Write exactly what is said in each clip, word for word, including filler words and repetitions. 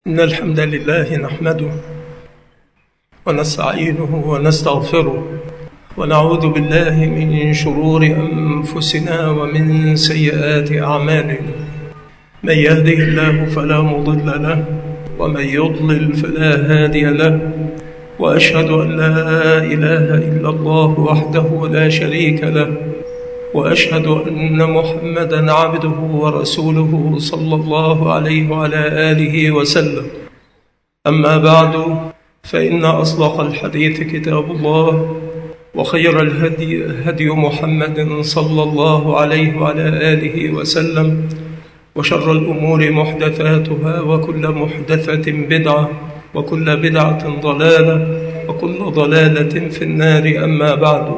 إن الحمد لله نحمده ونستعينه ونستغفره ونعوذ بالله من شرور أنفسنا ومن سيئات أعمالنا. من يهده الله فلا مضل له ومن يضلل فلا هادي له، وأشهد أن لا إله إلا الله وحده لا شريك له، وأشهد أن محمدًا عبده ورسوله صلى الله عليه وعلى آله وسلم. أما بعد، فإن أصدق الحديث كتاب الله، وخير الهدي هدي محمد صلى الله عليه وعلى آله وسلم، وشر الأمور محدثاتها، وكل محدثة بدعة، وكل بدعة ضلالة، وكل ضلالة في النار. أما بعد،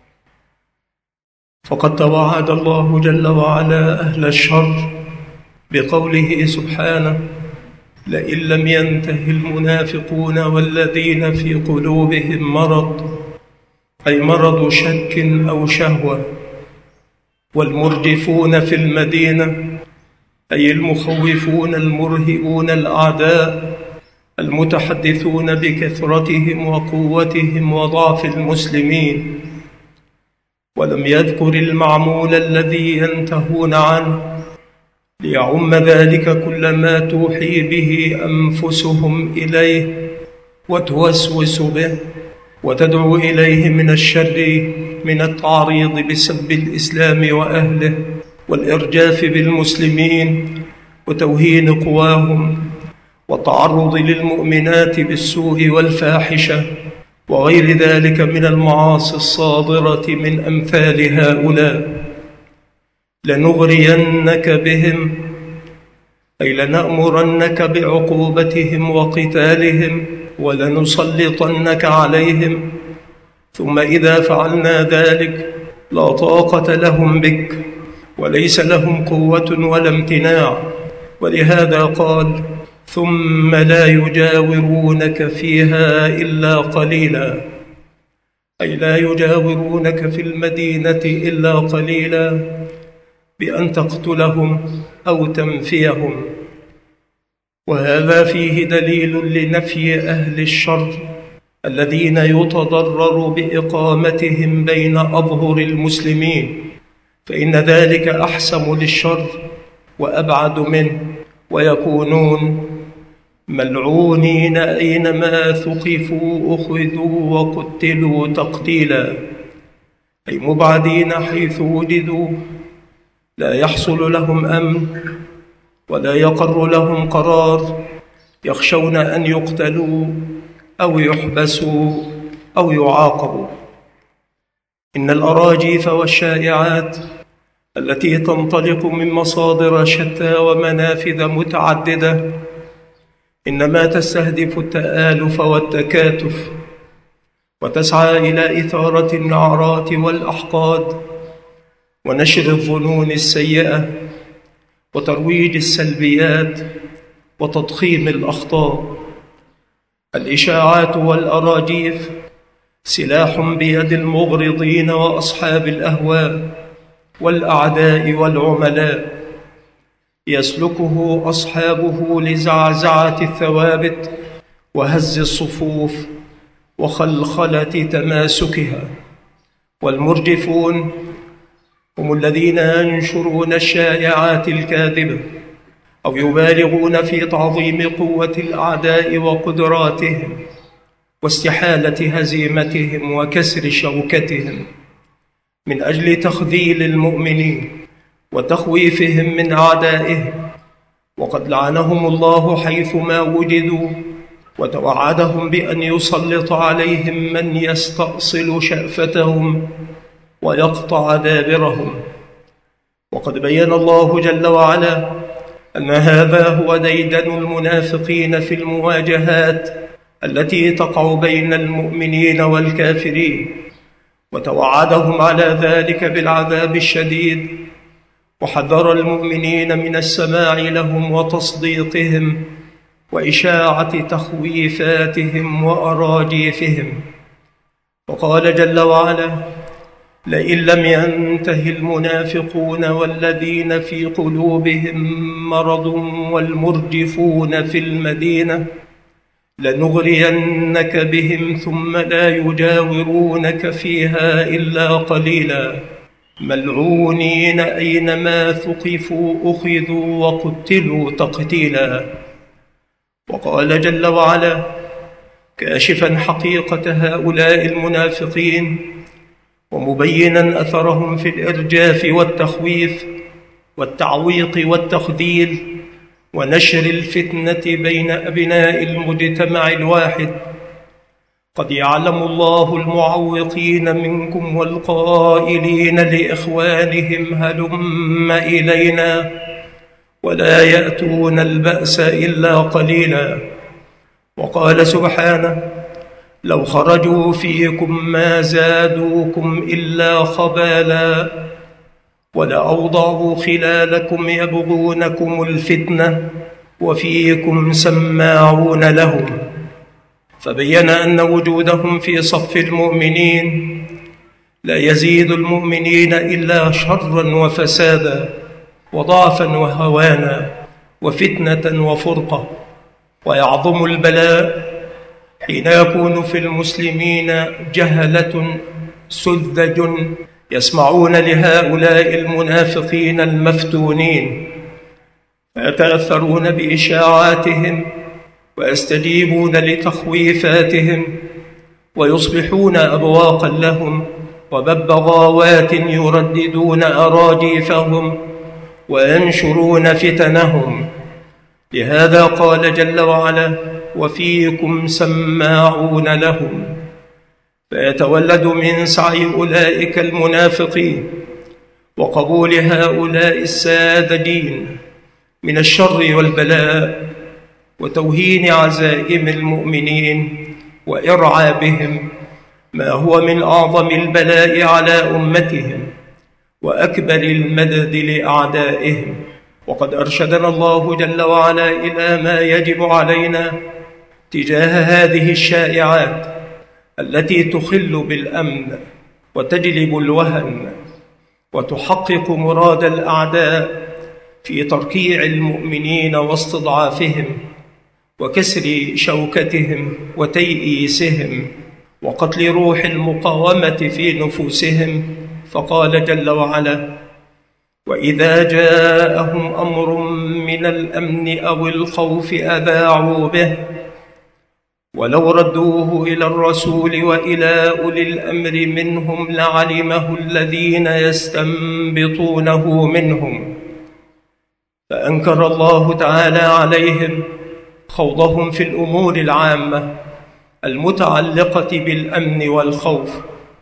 فقد توعد الله جل وعلا أهل الشر بقوله سبحانه: لئن لم ينته المنافقون والذين في قلوبهم مرض، أي مرض شك أو شهوة، والمرجفون في المدينة، أي المخوفون المرهبون الأعداء المتحدثون بكثرتهم وقوتهم وضعف المسلمين. ولم يذكر المعمول الذي ينتهون عنه، ليعم ذلك كل ما توحي به أنفسهم إليه وتوسوس به وتدعو إليه من الشر، من التعريض بسب الإسلام وأهله، والإرجاف بالمسلمين، وتوهين قواهم، والتعرض للمؤمنات بالسوء والفاحشة، وغير ذلك من المعاصي الصادرة من أمثال هؤلاء. لنغرينك بهم، أي لنأمرنك بعقوبتهم وقتالهم، ولنسلطنك عليهم، ثم إذا فعلنا ذلك لا طاقة لهم بك، وليس لهم قوة ولا امتناع. ولهذا قال: ثم لا يجاورونك فيها إلا قليلا، أي لا يجاورونك في المدينة إلا قليلا، بأن تقتلهم أو تنفيهم. وهذا فيه دليل لنفي أهل الشر الذين يتضرر بإقامتهم بين أظهر المسلمين، فإن ذلك أحسم للشر وأبعد منه، ويكونون ملعونين أينما ثقفوا أخذوا وقتلوا تقتيلا، أي مبعدين حيث وجدوا، لا يحصل لهم أمن ولا يقر لهم قرار، يخشون أن يقتلوا أو يحبسوا أو يعاقبوا. إن الأراجيف والشائعات التي تنطلق من مصادر شتى ومنافذ متعددة إنما تستهدف التآلف والتكاتف، وتسعى إلى إثارة النعرات والأحقاد، ونشر الظنون السيئة، وترويج السلبيات، وتضخيم الأخطاء. الإشاعات والأراجيف سلاح بيد المغرضين وأصحاب الأهواء والأعداء والعملاء، يسلكه أصحابه لزعزعة الثوابت وهز الصفوف وخلخلة تماسكها. والمرجفون هم الذين ينشرون الشائعات الكاذبة، أو يبالغون في تعظيم قوة الأعداء وقدراتهم، واستحالة هزيمتهم وكسر شوكتهم، من أجل تخذيل المؤمنين وتخويفهم من أعدائهم. وقد لعنهم الله حيثما وجدوا، وتوعدهم بأن يسلط عليهم من يستأصل شأفتهم ويقطع دابرهم. وقد بين الله جل وعلا أن هذا هو ديدن المنافقين في المواجهات التي تقع بين المؤمنين والكافرين، وتوعدهم على ذلك بالعذاب الشديد، وحذر المؤمنين من السماع لهم وتصديقهم وإشاعة تخويفاتهم وأراجيفهم. وقال جل وعلا: لئن لم ينته المنافقون والذين في قلوبهم مرض والمرجفون في المدينة لنغرينك بهم ثم لا يجاورونك فيها إلا قليلا ملعونين أينما ثقفوا أخذوا وقتلوا تقتيلا. وقال جل وعلا كاشفا حقيقة هؤلاء المنافقين ومبينا أثرهم في الإرجاف والتخويف والتعويق والتخذيل ونشر الفتنة بين أبناء المجتمع الواحد: قد يعلم الله المعوقين منكم والقائلين لإخوانهم هلم إلينا ولا يأتون البأس إلا قليلا. وقال سبحانه لو خرجوا فيكم ما زادوكم إلا خبالا ولأوضعوا خلالكم يبغونكم الفتنة وفيكم سماعون لهم. فبين أن وجودهم في صف المؤمنين لا يزيد المؤمنين إلا شرا وفسادا وضعفا وهوانا وفتنة وفرقة. ويعظم البلاء حين يكون في المسلمين جهلة سذج يسمعون لهؤلاء المنافقين المفتونين فيتأثرون بإشاعاتهم ويستجيبون لتخويفاتهم ويصبحون أبواقا لهم وببغاوات يرددون أراجيفهم وينشرون فتنهم. لهذا قال جل وعلا وفيكم سماعون لهم. فيتولد من سعي أولئك المنافقين وقبول هؤلاء الساذجين من الشر والبلاء وتوهين عزائم المؤمنين وإرعابهم ما هو من أعظم البلاء على أمتهم وأكبر المدد لأعدائهم. وقد أرشدنا الله جل وعلا إلى ما يجب علينا تجاه هذه الشائعات التي تخل بالأمن وتجلب الوهن وتحقق مراد الأعداء في تركيع المؤمنين واستضعافهم وكسر شوكتهم وتيئيسهم وقتل روح المقاومة في نفوسهم. فقال جل وعلا وإذا جاءهم أمر من الأمن أو الخوف أذاعوا به ولو ردوه إلى الرسول وإلى أولي الأمر منهم لعلمه الذين يستنبطونه منهم. فأنكر الله تعالى عليهم خوضهم في الأمور العامة المتعلقة بالأمن والخوف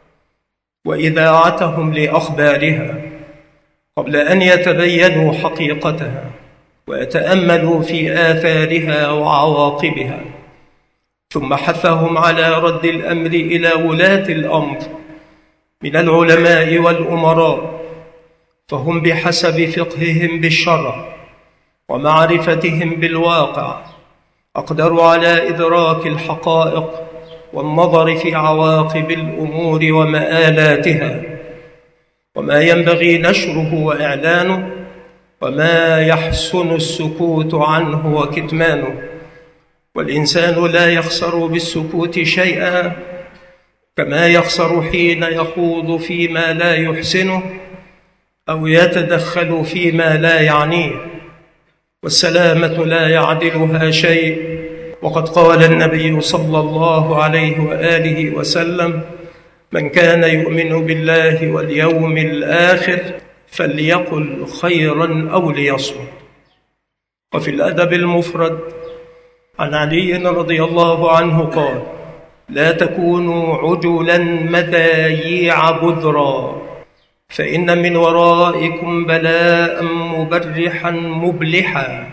وإذاعتهم لأخبارها قبل أن يتبينوا حقيقتها ويتأملوا في آثارها وعواقبها، ثم حثهم على رد الأمر إلى ولاة الأمر من العلماء والأمراء، فهم بحسب فقههم بالشرع ومعرفتهم بالواقع أقدروا على إدراك الحقائق والنظر في عواقب الأمور ومآلاتها وما ينبغي نشره وإعلانه وما يحسن السكوت عنه وكتمانه. والإنسان لا يخسر بالسكوت شيئا كما يخسر حين يخوض فيما لا يحسنه أو يتدخل فيما لا يعنيه، والسلامة لا يعدلها شيء. وقد قال النبي صلى الله عليه وآله وسلم من كان يؤمن بالله واليوم الآخر فليقل خيرا أو ليصمت. وفي الأدب المفرد عن علي رضي الله عنه قال لا تكونوا عجلا مذاييع بذرا فإن من ورائكم بلاء مبرحا مبلحا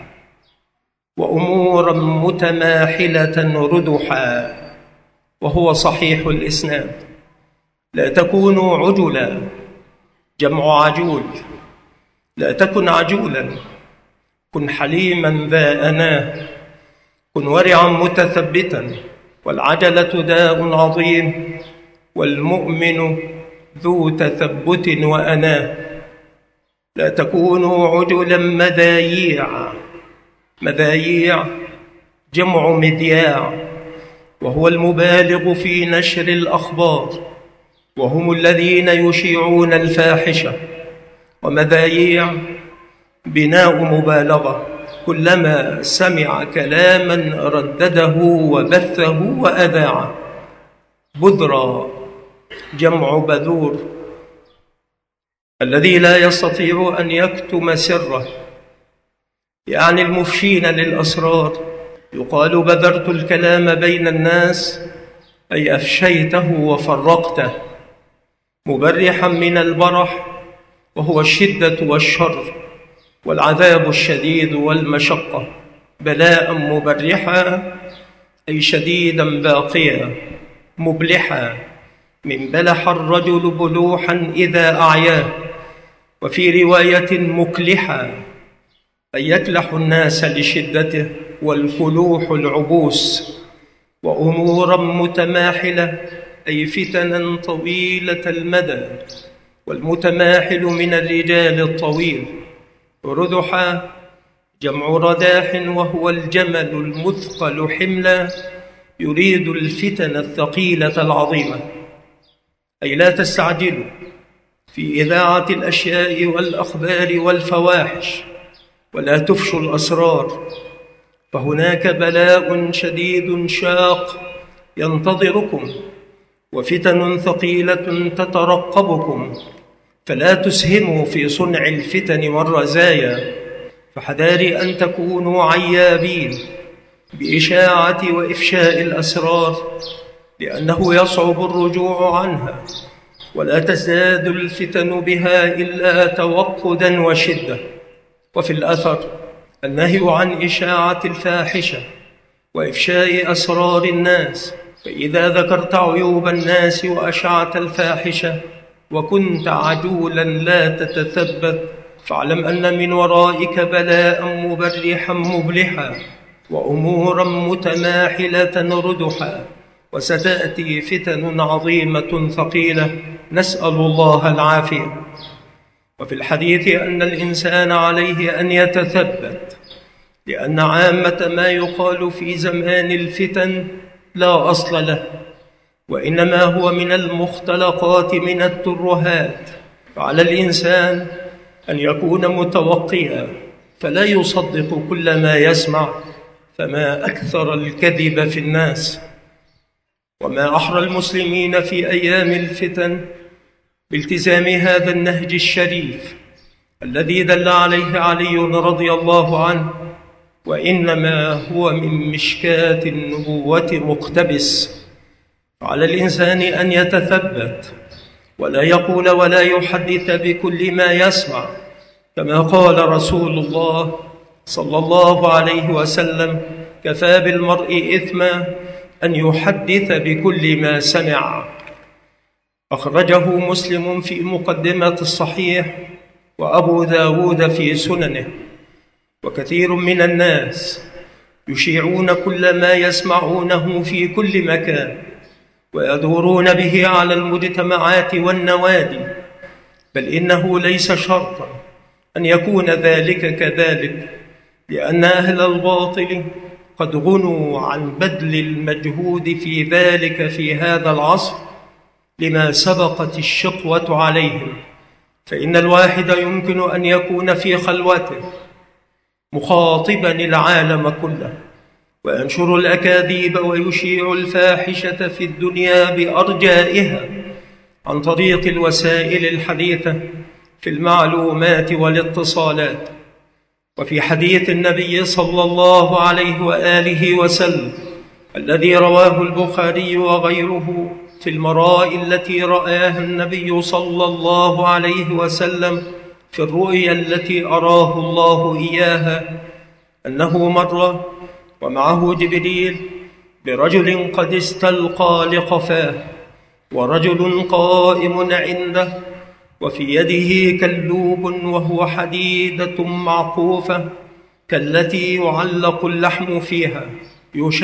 وأمورا متماحلة ردحا. وهو صحيح الإسناد. لا تكونوا عجلا جمع عجول. لا تكن عجولا، كن حليما ذا أناه، كن ورعا متثبتا. والعجلة داء عظيم والمؤمن ذو تثبت وأناه، لا تكونوا عجلا مذاييع. مذاييع جمع مذياع، وهو المبالغ في نشر الأخبار، وهم الذين يشيعون الفاحشة. ومذاييع بناء مبالغة، كلما سمع كلاما ردده وبثه وأذاعه. بذرى جمع بذور، الذي لا يستطيع أن يكتم سره، يعني المفشين للأسرار. يقال بذرت الكلام بين الناس، أي أفشيته وفرقته. مبرحا من البرح، وهو الشدة والشر والعذاب الشديد والمشقة. بلاء مبرحا أي شديدا باقيا. مبلحا من بلح الرجل بلوحا إذا أعياه. وفي رواية مكلحا أي يكلح الناس لشدته، والفلوح العبوس. وأمورا متماحلة أي فتنا طويلة المدى، والمتماحل من الرجال الطويل. ردحا جمع رداح، وهو الجمل المثقل حملا، يريد الفتن الثقيلة العظيمة. أي لا تستعجلوا في إذاعة الأشياء والأخبار والفواحش، ولا تفشوا الأسرار، فهناك بلاء شديد شاق ينتظركم، وفتن ثقيلة تترقبكم. فلا تسهموا في صنع الفتن والرزايا، فحذار أن تكونوا عيابين بإشاعة وإفشاء الأسرار، لأنه يصعب الرجوع عنها، ولا تزداد الفتن بها إلا توقدا وشدة. وفي الأثر النهي عن إشاعة الفاحشة وإفشاء أسرار الناس. فإذا ذكرت عيوب الناس وأشعت الفاحشة وكنت عجولا لا تتثبت، فاعلم أن من ورائك بلاء مبرحا مبلحا، وأمورا متماحلة ردحا، وستأتي فتن عظيمة ثقيلة، نسأل الله العافية. وفي الحديث أن الإنسان عليه أن يتثبت، لأن عامة ما يقال في زمان الفتن لا أصل له، وإنما هو من المختلقات من الترهات. فعلى الإنسان أن يكون متوقيا، فلا يصدق كل ما يسمع، فما أكثر الكذب في الناس. وما أحرى المسلمين في أيام الفتن بالتزام هذا النهج الشريف الذي دل عليه علي رضي الله عنه، وإنما هو من مشكاة النبوة مقتبس. على الإنسان أن يتثبت، ولا يقول ولا يحدث بكل ما يسمع، كما قال رسول الله صلى الله عليه وسلم: كفى بالمرء إثما أن يحدث بكل ما سمع. أخرجه مسلم في مقدمة الصحيح، وأبو داود في سننه. وكثير من الناس يشيعون كل ما يسمعونه في كل مكان، ويدورون به على المجتمعات والنوادي، بل إنه ليس شرطا أن يكون ذلك كذلك، لأن أهل الباطل قد غنوا عن بذل المجهود في ذلك في هذا العصر لما سبقت الشقوة عليهم. فإن الواحد يمكن أن يكون في خلوته مخاطبا العالم كله، وينشر الأكاذيب ويشيع الفاحشة في الدنيا بأرجائها عن طريق الوسائل الحديثة في المعلومات والاتصالات. وفي حديث النبي صلى الله عليه وآله وسلم الذي رواه البخاري وغيره في المرائي التي رآها النبي صلى الله عليه وسلم في الرؤيا التي أراه الله إياها، أنه مر ومعه جبريل برجل قد استلقى لقفاه، ورجل قائم عنده وفي يده كلوب وهو حديدة معقوفة كالتي يعلق اللحم فيها،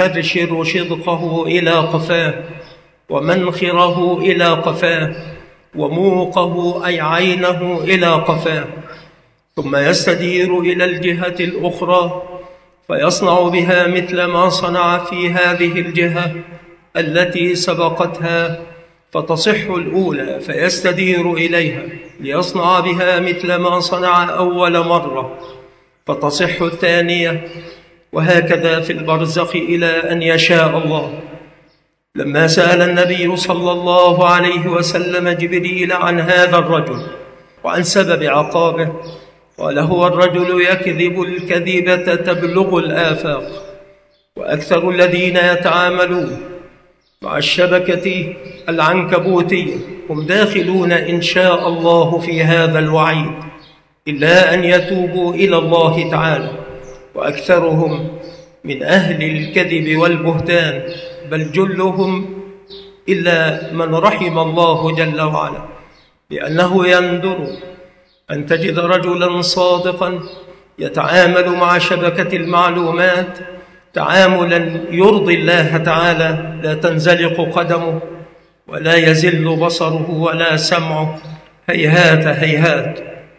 يشرشر شدقه إلى قفاه ومنخره إلى قفاه، وموقه أي عينه إلى قفاه، ثم يستدير إلى الجهة الأخرى فيصنع بها مثل ما صنع في هذه الجهة التي سبقتها فتصح الأولى، فيستدير إليها ليصنع بها مثل ما صنع أول مرة فتصح الثانية، وهكذا في البرزخ إلى أن يشاء الله. لما سأل النبي صلى الله عليه وسلم جبريل عن هذا الرجل وعن سبب عقابه، قال: هو الرجل يكذب الكذبة تبلغ الآفاق، وأكثر الذين يتعاملون مع الشبكة العنكبوتية هم داخلون إن شاء الله في هذا الوعيد، إلا أن يتوبوا إلى الله تعالى، وأكثرهم من أهل الكذب والبهتان، بل جلهم إلا من رحم الله جل وعلا، لأنه يندر أن تجد رجلا صادقا يتعامل مع شبكة المعلومات تعاملا يرضي الله تعالى، لا تنزلق قدمه ولا يزل بصره ولا سمعه، هيهات هيهات.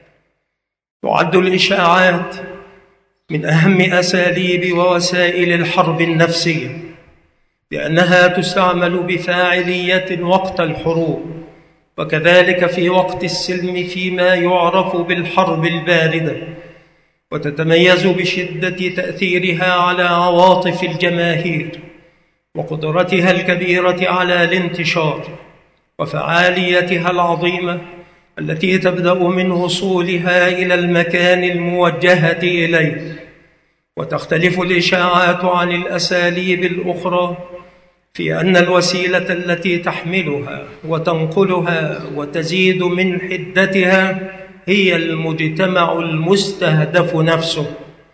تعد الإشاعات من أهم أساليب ووسائل الحرب النفسية، لأنها تستعمل بفاعلية وقت الحروب، وكذلك في وقت السلم فيما يعرف بالحرب الباردة، وتتميز بشدة تأثيرها على عواطف الجماهير وقدرتها الكبيرة على الانتشار، وفعاليتها العظيمة التي تبدأ من وصولها إلى المكان الموجهة إليه. وتختلف الإشاعات عن الأساليب الأخرى في أن الوسيلة التي تحملها وتنقلها وتزيد من حدتها هي المجتمع المستهدف نفسه،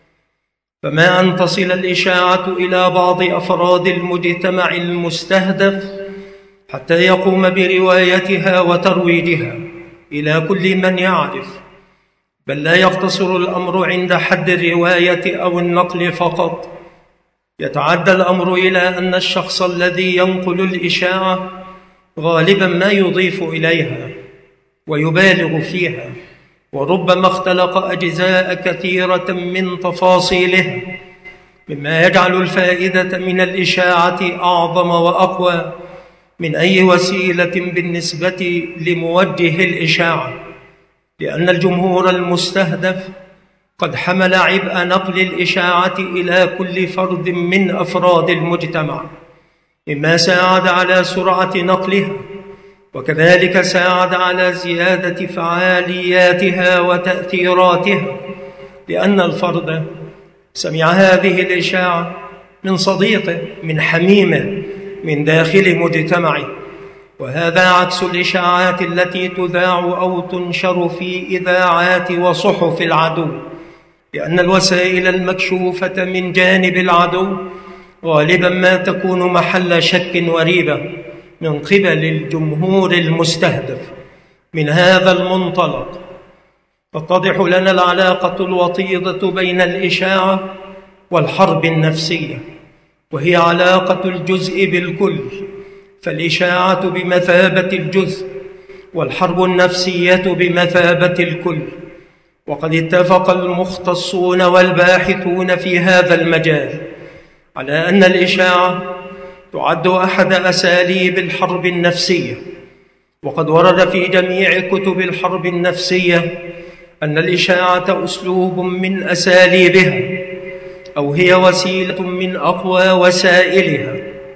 فما أن تصل الإشاعة إلى بعض أفراد المجتمع المستهدف حتى يقوم بروايتها وترويجها إلى كل من يعرف، بل لا يقتصر الأمر عند حد الرواية أو النقل فقط، يتعدى الأمر إلى أن الشخص الذي ينقل الإشاعة غالبا ما يضيف إليها ويبالغ فيها، وربما اختلق أجزاء كثيرة من تفاصيلها، مما يجعل الفائدة من الإشاعة أعظم وأقوى من أي وسيلة بالنسبة لموجه الإشاعة، لأن الجمهور المستهدف قد حمل عبء نقل الإشاعة إلى كل فرد من أفراد المجتمع، مما ساعد على سرعة نقلها، وكذلك ساعد على زيادة فعالياتها وتأثيراتها، لأن الفرد سمع هذه الإشاعة من صديقه، من حميمه، من داخل مجتمعه، وهذا عكس الإشاعات التي تذاع أو تنشر في إذاعات وصحف العدو، لأن الوسائل المكشوفة من جانب العدو غالبا ما تكون محل شك وريبة من قبل الجمهور المستهدف. من هذا المنطلق تتضح لنا العلاقة الوطيدة بين الإشاعة والحرب النفسية، وهي علاقة الجزء بالكل، فالإشاعة بمثابة الجزء والحرب النفسية بمثابة الكل. وقد اتفق المختصون والباحثون في هذا المجال على أن الإشاعة تعد أحد أساليب الحرب النفسية، وقد ورد في جميع كتب الحرب النفسية أن الإشاعة أسلوب من أساليبها، أو هي وسيلة من أقوى وسائلها.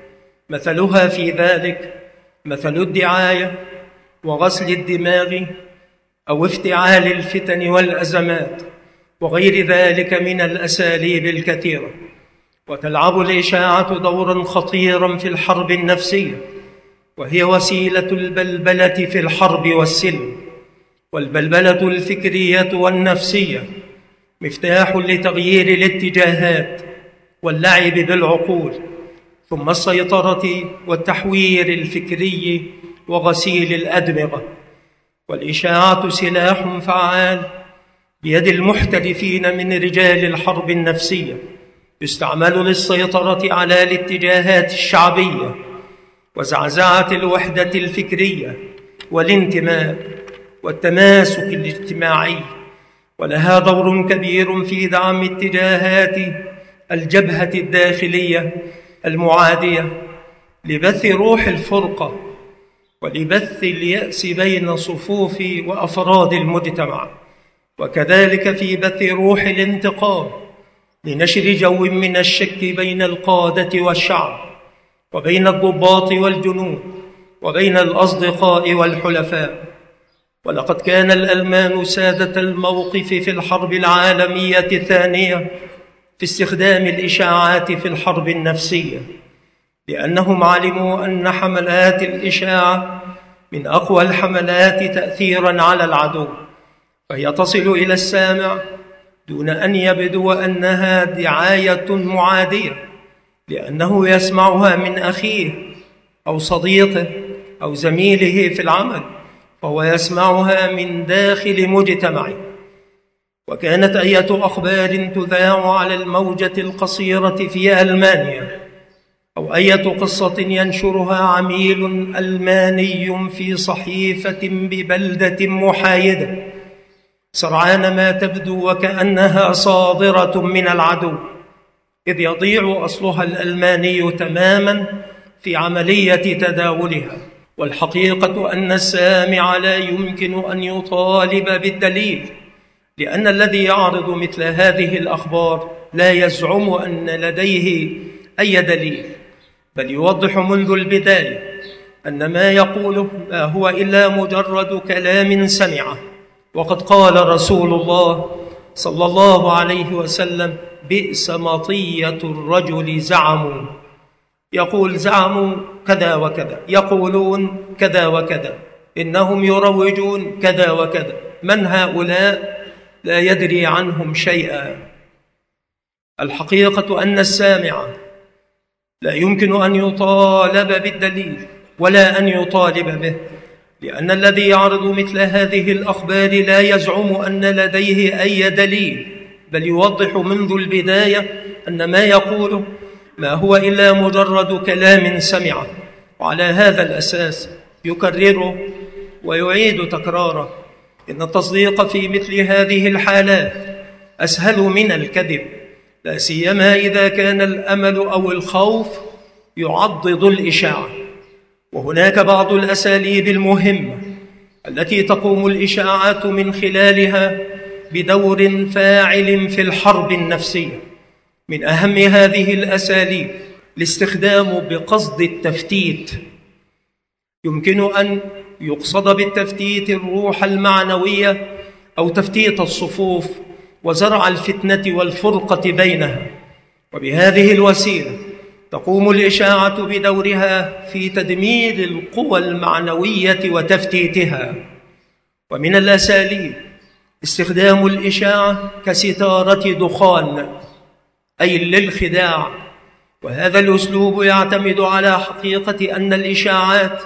مثلها في ذلك مثل الدعاية وغسل الدماغ أو افتعال الفتن والأزمات وغير ذلك من الأساليب الكثيرة. وتلعب الإشاعة دورا خطيرا في الحرب النفسية، وهي وسيلة البلبلة في الحرب والسلم، والبلبلة الفكرية والنفسية مفتاح لتغيير الاتجاهات واللعب بالعقول، ثم السيطرة والتحوير الفكري وغسيل الأدمغة. والإشاعة سلاح فعال بيد المحترفين من رجال الحرب النفسية، يستعمل للسيطرة على الاتجاهات الشعبية وزعزعة الوحدة الفكرية والانتماء والتماسك الاجتماعي، ولها دور كبير في دعم اتجاهات الجبهة الداخلية المعادية لبث روح الفرقة ولبث اليأس بين صفوف وأفراد المجتمع، وكذلك في بث روح الانتقام لنشر جو من الشك بين القادة والشعب، وبين الضباط والجنود، وبين الأصدقاء والحلفاء. ولقد كان الألمان سادة الموقف في الحرب العالمية الثانية في استخدام الإشاعات في الحرب النفسية، لأنهم علموا أن حملات الإشاعة من أقوى الحملات تأثيراً على العدو، فهي تصل إلى السامع دون أن يبدو أنها دعاية معادية، لأنه يسمعها من أخيه أو صديقه أو زميله في العمل، فهو يسمعها من داخل مجتمعه. وكانت أية أخبار تذاع على الموجة القصيرة في ألمانيا، أو أية قصة ينشرها عميل ألماني في صحيفة ببلدة محايدة، سرعان ما تبدو وكأنها صادرة من العدو، إذ يضيع أصلها الألماني تماماً في عملية تداولها. والحقيقة أن السامع لا يمكن أن يطالب بالدليل، لأن الذي يعرض مثل هذه الأخبار لا يزعم أن لديه أي دليل، بل يوضح منذ البداية أن ما يقوله ما هو إلا مجرد كلام سمعه. وقد قال رسول الله صلى الله عليه وسلم: بئس مطية الرجل زعموا، يقول زعموا كذا وكذا، يقولون كذا وكذا، إنهم يروجون كذا وكذا، من هؤلاء؟ لا يدري عنهم شيئا. الحقيقة أن السامع لا يمكن أن يطالب بالدليل ولا أن يطالب به، لأن الذي يعرض مثل هذه الأخبار لا يزعم أن لديه أي دليل، بل يوضح منذ البداية أن ما يقوله ما هو إلا مجرد كلام سمعه، وعلى هذا الأساس يكرره ويعيد تكراره. إن التصديق في مثل هذه الحالات أسهل من الكذب، لا سيما إذا كان الأمل أو الخوف يعضد الإشاعة. وهناك بعض الأساليب المهمة التي تقوم الإشاعات من خلالها بدور فاعل في الحرب النفسية. من أهم هذه الأساليب الاستخدام بقصد التفتيت. يمكن أن يقصد بالتفتيت الروح المعنوية أو تفتيت الصفوف وزرع الفتنة والفرقة بينها، وبهذه الوسيلة تقوم الإشاعة بدورها في تدمير القوى المعنوية وتفتيتها. ومن الأساليب استخدام الإشاعة كستارة دخان، أي للخداع، وهذا الأسلوب يعتمد على حقيقة أن الإشاعات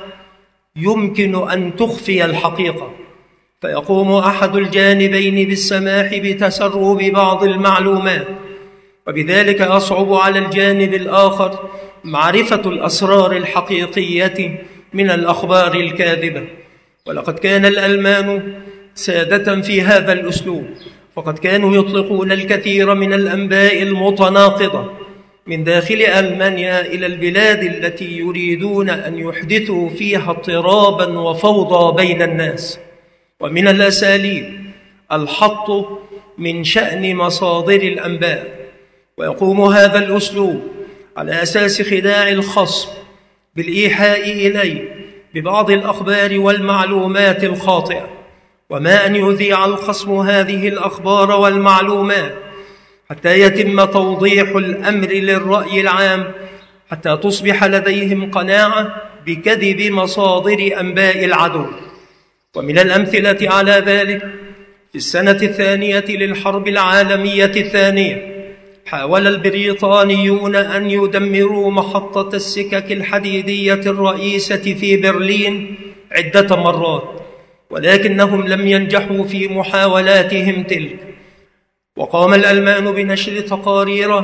يمكن أن تخفي الحقيقة، فيقوم أحد الجانبين بالسماح بتسرب بعض المعلومات، وبذلك يصعب على الجانب الآخر معرفة الأسرار الحقيقية من الأخبار الكاذبة. ولقد كان الألمان سادة في هذا الأسلوب، فقد كانوا يطلقون الكثير من الأنباء المتناقضة من داخل ألمانيا إلى البلاد التي يريدون أن يحدثوا فيها اضطرابا وفوضى بين الناس. ومن الأساليب الحط من شأن مصادر الأنباء، ويقوم هذا الأسلوب على أساس خداع الخصم بالإيحاء إليه ببعض الأخبار والمعلومات الخاطئة، وما أن يذيع الخصم هذه الأخبار والمعلومات حتى يتم توضيح الأمر للرأي العام، حتى تصبح لديهم قناعة بكذب مصادر أنباء العدو. ومن الأمثلة على ذلك في السنة الثانية للحرب العالمية الثانية حاول البريطانيون أن يدمروا محطة السكك الحديدية الرئيسة في برلين عدة مرات، ولكنهم لم ينجحوا في محاولاتهم تلك. وقام الألمان بنشر تقارير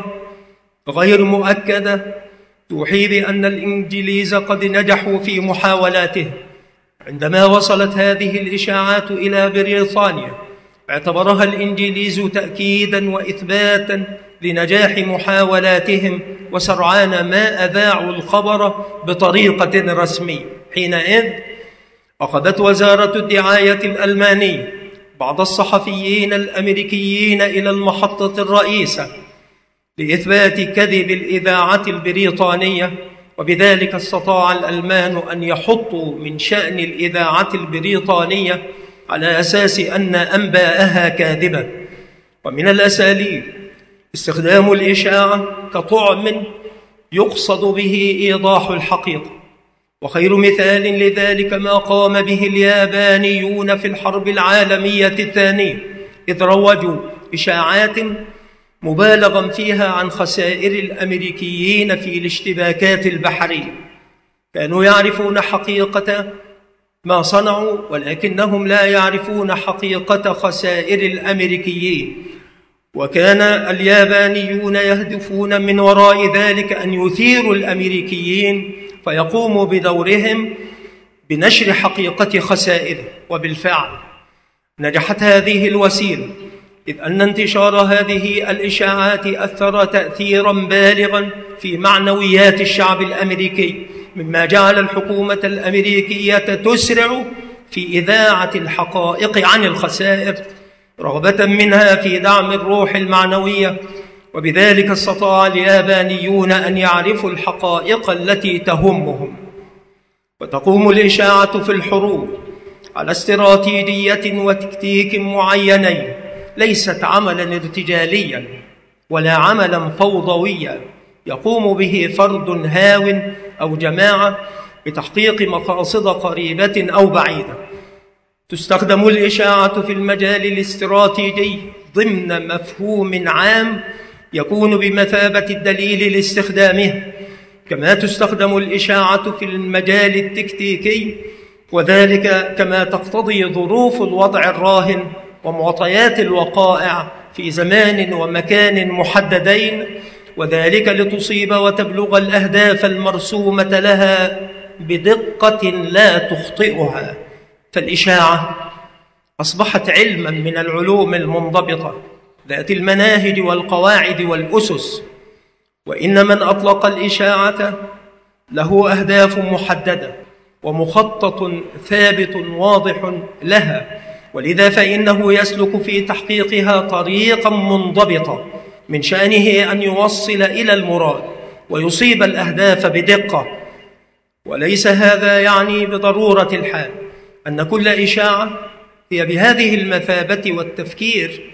غير مؤكدة توحي بأن الإنجليز قد نجحوا في محاولاتهم، عندما وصلت هذه الإشاعات إلى بريطانيا اعتبرها الإنجليز تأكيدا وإثباتا لنجاح محاولاتهم، وسرعان ما أذاعوا الخبر بطريقة رسمية. حينئذ أخذت وزارة الدعاية الألمانية بعض الصحفيين الأمريكيين إلى المحطة الرئيسة لإثبات كذب الإذاعة البريطانية، وبذلك استطاع الألمان أن يحطوا من شأن الإذاعة البريطانية على أساس أن أنباءها كاذبة. ومن الأساليب استخدام الإشاعة كطعم يقصد به إيضاح الحقيقة، وخير مثال لذلك ما قام به اليابانيون في الحرب العالمية الثانية، إذ روجوا إشاعات مبالغا فيها عن خسائر الأمريكيين في الاشتباكات البحرية. كانوا يعرفون حقيقة ما صنعوا، ولكنهم لا يعرفون حقيقة خسائر الأمريكيين، وكان اليابانيون يهدفون من وراء ذلك أن يثيروا الأمريكيين فيقوموا بدورهم بنشر حقيقة خسائره. وبالفعل نجحت هذه الوسيلة، إذ أن انتشار هذه الإشاعات أثر تأثيرا بالغا في معنويات الشعب الأمريكي، مما جعل الحكومة الأمريكية تسرع في إذاعة الحقائق عن الخسائر رغبة منها في دعم الروح المعنوية. وبذلك استطاع اليابانيون أن يعرفوا الحقائق التي تهمهم. وتقوم الإشاعة في الحروب على استراتيجية وتكتيك معينين، ليست عملا ارتجاليا ولا عملا فوضويا يقوم به فرد هاو أو جماعة بتحقيق مقاصد قريبة أو بعيدة. تستخدم الإشاعة في المجال الاستراتيجي ضمن مفهوم عام يكون بمثابة الدليل لاستخدامه، كما تستخدم الإشاعة في المجال التكتيكي، وذلك كما تقتضي ظروف الوضع الراهن ومعطيات الوقائع في زمان ومكان محددين، وذلك لتصيب وتبلغ الأهداف المرسومة لها بدقة لا تخطئها. فالإشاعة أصبحت علما من العلوم المنضبطة ذات المناهج والقواعد والأسس، وإن من أطلق الإشاعة له أهداف محددة ومخطط ثابت واضح لها، ولذا فإنه يسلك في تحقيقها طريقا منضبطا من شأنه أن يوصل إلى المراد ويصيب الأهداف بدقة. وليس هذا يعني بضرورة الحال أن كل إشاعة هي بهذه المثابة والتفكير،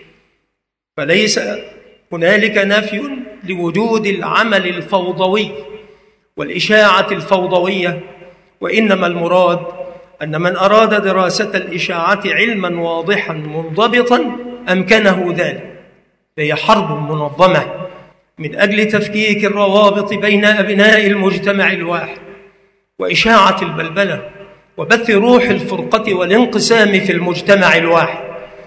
فليس هنالك نفي لوجود العمل الفوضوي والإشاعة الفوضوية، وإنما المراد أن من أراد دراسة الإشاعة علما واضحا منضبطا أمكنه ذلك، فهي حرب منظمة من أجل تفكيك الروابط بين أبناء المجتمع الواحد وإشاعة البلبلة وبث روح الفرقة والانقسام في المجتمع الواحد.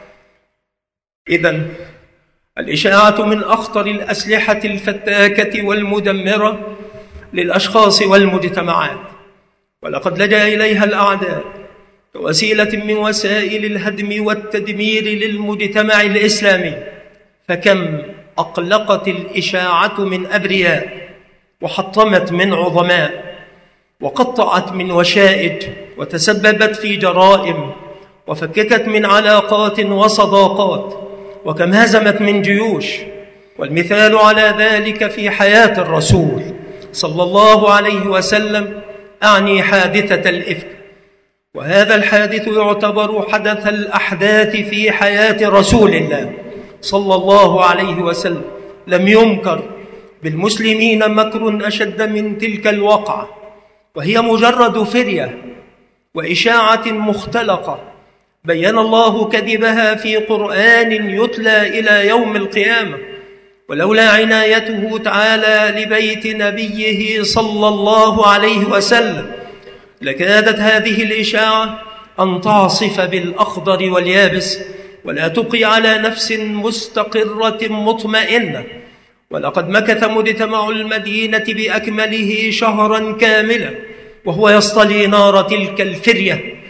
إذن الإشاعة من أخطر الأسلحة الفتاكة والمدمرة للأشخاص والمجتمعات، ولقد لجأ إليها الأعداء كوسيلة من وسائل الهدم والتدمير للمجتمع الإسلامي. فكم أقلقت الإشاعة من أبرياء، وحطمت من عظماء، وقطعت من وشائج، وتسببت في جرائم، وفككت من علاقات وصداقات، وكم هزمت من جيوش. والمثال على ذلك في حياة الرسول صلى الله عليه وسلم، أعني حادثة الإفك. وهذا الحادث يعتبر حدث الأحداث في حياة رسول الله صلى الله عليه وسلم. لم ينكر بالمسلمين مكر أشد من تلك الوقعة، وهي مجرد فرية وإشاعة مختلقة بيّن الله كذبها في قرآن يتلى إلى يوم القيامة. ولولا عنايته تعالى لبيت نبيه صلى الله عليه وسلم لكادت هذه الإشاعة أن تعصف بالأخضر واليابس، ولا تبقي على نفس مستقرة مطمئنة. ولقد مكث مجتمع المدينة بأكمله شهرا كاملا وهو يصطلي نار تلك الفرية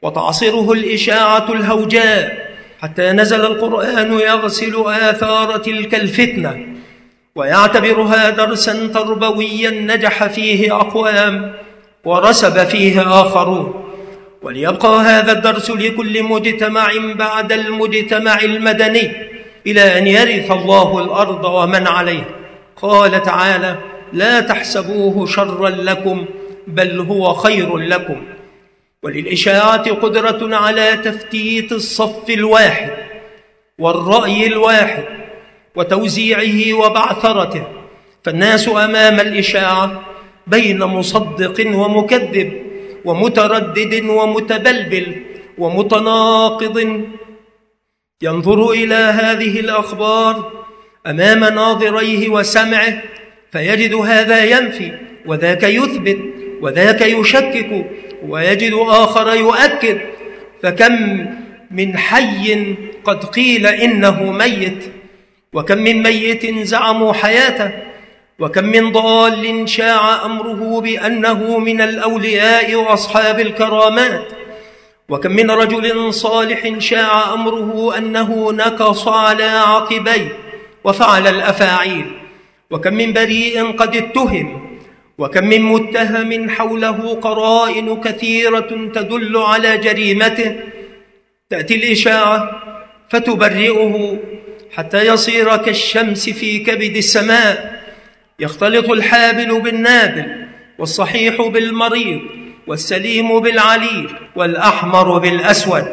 وتعصره الإشاعة الهوجاء، حتى نزل القرآن يغسل آثار تلك الفتنة ويعتبرها درسا تربويا نجح فيه أقوام ورسب فيه آخرون، وليبقى هذا الدرس لكل مجتمع بعد المجتمع المدني إلى أن يرث الله الأرض ومن عليها. قال تعالى: لا تحسبوه شرا لكم بل هو خير لكم. وللإشاعة قدرة على تفتيت الصف الواحد والرأي الواحد وتوزيعه وبعثرته، فالناس أمام الإشاعة بين مصدق ومكذب ومتردد ومتبلبل ومتناقض، ينظر إلى هذه الأخبار أمام ناظريه وسمعه فيجد هذا ينفي وذاك يثبت وذاك يشكك ويجد آخر يؤكد، فكم من حي قد قيل إنه ميت، وكم من ميت زعموا حياته، وكم من ضال شاع أمره بأنه من الأولياء وأصحاب الكرامات، وكم من رجل صالح شاع أمره أنه نكص على عقبيه وفعل الأفاعيل، وكم من بريء قد اتهم، وكم من متهم حوله قرائن كثيرة تدل على جريمته. تأتي الإشاعة فتبرئه حتى يصير كالشمس في كبد السماء، يختلط الحابل بالنابل والصحيح بالمريض والسليم بالعليل والأحمر بالأسود.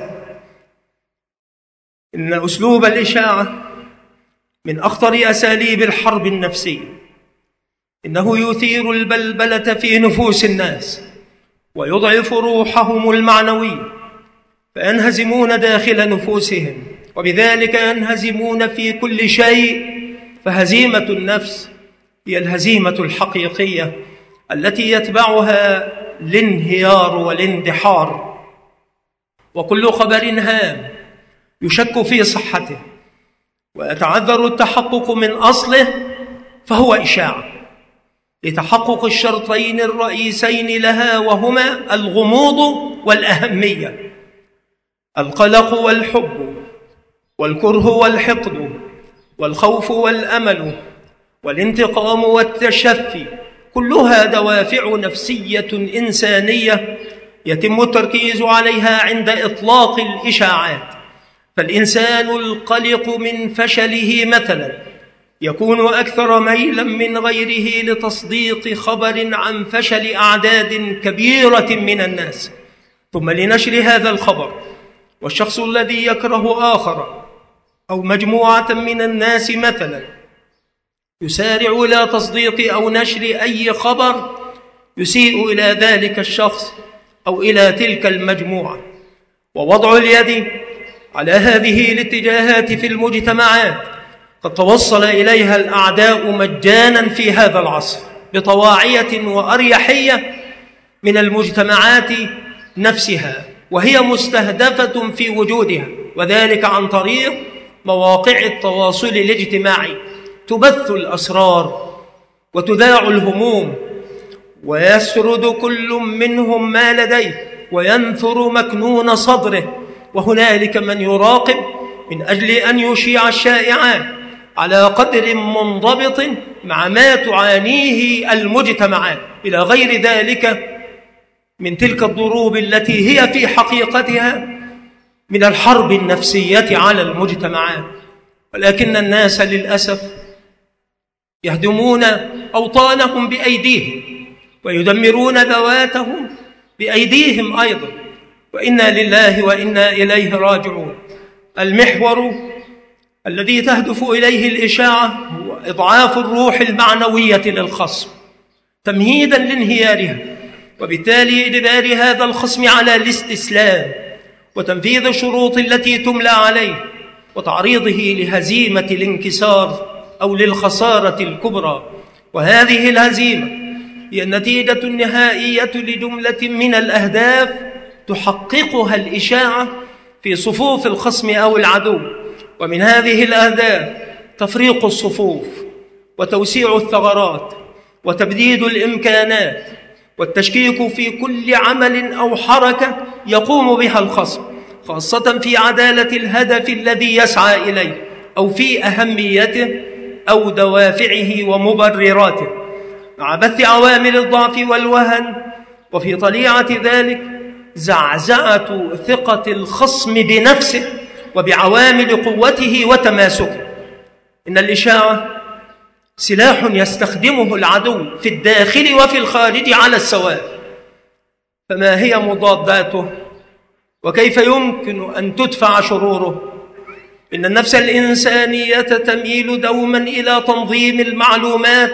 إن أسلوب الإشاعة من أخطر أساليب الحرب النفسية، إنه يثير البلبلة في نفوس الناس ويضعف روحهم المعنوية، فينهزمون داخل نفوسهم، وبذلك ينهزمون في كل شيء. فهزيمة النفس هي الهزيمة الحقيقية التي يتبعها الانهيار والاندحار. وكل خبر هام يشك في صحته ويتعذر التحقق من أصله فهو إشاعة، لتحقق الشرطين الرئيسين لها، وهما الغموض والأهمية، القلق والحب، والكره والحقد، والخوف والأمل، والانتقام والتشفي، كلها دوافع نفسية إنسانية يتم التركيز عليها عند إطلاق الإشاعات. فالإنسان القلق من فشله مثلا يكون أكثر ميلا من غيره لتصديق خبر عن فشل أعداد كبيرة من الناس، ثم لنشر هذا الخبر. والشخص الذي يكره آخر أو مجموعة من الناس مثلا يسارع إلى تصديق أو نشر أي خبر يسيء إلى ذلك الشخص أو إلى تلك المجموعة. ووضع اليد على هذه الاتجاهات في المجتمعات قد توصل إليها الأعداء مجانا في هذا العصر بطواعية وأريحية من المجتمعات نفسها، وهي مستهدفة في وجودها، وذلك عن طريق مواقع التواصل الاجتماعي تبث الأسرار وتذاع الهموم، ويسرد كل منهم ما لديه وينثر مكنون صدره، وهنالك من يراقب من أجل أن يشيع الشائعات على قدر منضبط مع ما تعانيه المجتمعات، إلى غير ذلك من تلك الضروب التي هي في حقيقتها من الحرب النفسية على المجتمعات. ولكن الناس للأسف يهدمون أوطانهم بأيديهم ويدمرون ذواتهم بأيديهم أيضا، وإنا لله وإنا إليه راجعون. المحور الذي تهدف إليه الإشاعة هو إضعاف الروح المعنوية للخصم تمهيدا لانهيارها، وبالتالي إجبار هذا الخصم على الاستسلام وتنفيذ الشروط التي تملى عليه، وتعريضه لهزيمة الانكسار أو للخسارة الكبرى. وهذه الهزيمة هي النتيجة النهائية لجملة من الأهداف تحققها الإشاعة في صفوف الخصم أو العدو. ومن هذه الأهداف تفريق الصفوف وتوسيع الثغرات وتبديد الإمكانات والتشكيك في كل عمل أو حركة يقوم بها الخصم، خاصة في عدالة الهدف الذي يسعى إليه أو في أهميته أو دوافعه ومبرراته، مع بث عوامل الضعف والوهن، وفي طليعة ذلك زعزعة ثقة الخصم بنفسه وبعوامل قوته وتماسكه. إن الإشاعة سلاح يستخدمه العدو في الداخل وفي الخارج على السواء، فما هي مضاداته وكيف يمكن أن تدفع شروره؟ إن النفس الإنسانية تميل دوما إلى تنظيم المعلومات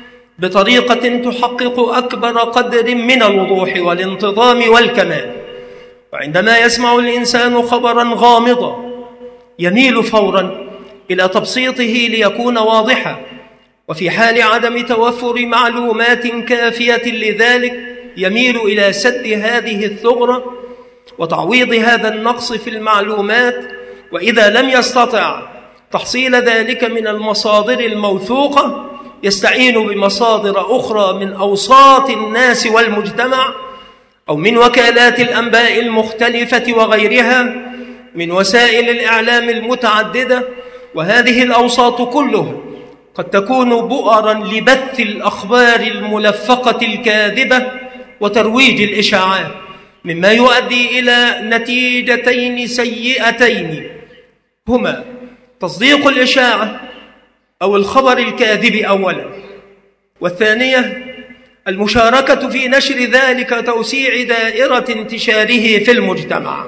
بطريقة تحقق أكبر قدر من الوضوح والانتظام والكمال، وعندما يسمع الإنسان خبرا غامضا يميل فورا إلى تبسيطه ليكون واضحا، وفي حال عدم توفر معلومات كافية لذلك يميل إلى سد هذه الثغرة وتعويض هذا النقص في المعلومات، وإذا لم يستطع تحصيل ذلك من المصادر الموثوقة يستعين بمصادر أخرى من أوساط الناس والمجتمع أو من وكالات الأنباء المختلفة وغيرها من وسائل الإعلام المتعددة. وهذه الأوساط كلها قد تكون بؤرا لبث الأخبار الملفقة الكاذبة وترويج الإشاعات، مما يؤدي إلى نتيجتين سيئتين، هما تصديق الإشاعة أو الخبر الكاذب أولا، والثانية المشاركة في نشر ذلك توسيع دائرة انتشاره في المجتمع.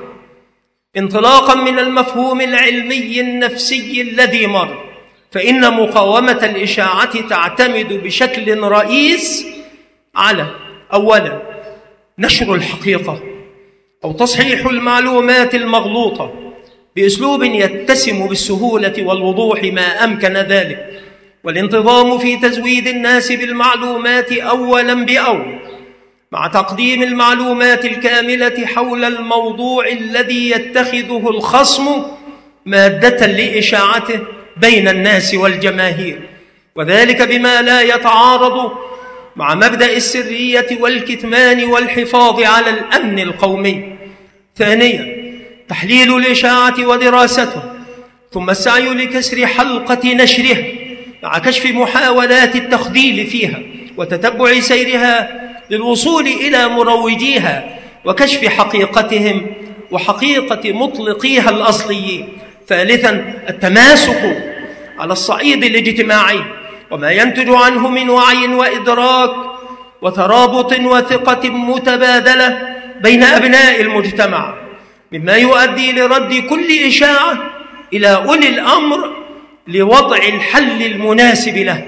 انطلاقا من المفهوم العلمي النفسي الذي مر، فإن مقاومة الإشاعة تعتمد بشكل رئيس على أولا نشر الحقيقة أو تصحيح المعلومات المغلوطة بأسلوب يتسم بالسهولة والوضوح ما أمكن ذلك، والانتظام في تزويد الناس بالمعلومات أولا بأول، مع تقديم المعلومات الكاملة حول الموضوع الذي يتخذه الخصم مادة لإشاعته بين الناس والجماهير، وذلك بما لا يتعارض مع مبدأ السرية والكتمان والحفاظ على الأمن القومي. ثانيا تحليل الإشاعة ودراسته، ثم السعي لكسر حلقة نشرها مع كشف محاولات التخذيل فيها وتتبع سيرها للوصول إلى مروجيها وكشف حقيقتهم وحقيقة مطلقيها الأصليين. ثالثا التماسك على الصعيد الاجتماعي وما ينتج عنه من وعي وإدراك وترابط وثقة متبادلة بين أبناء المجتمع، مما يؤدي لرد كل إشاعة إلى أولي الأمر لوضع الحل المناسب له.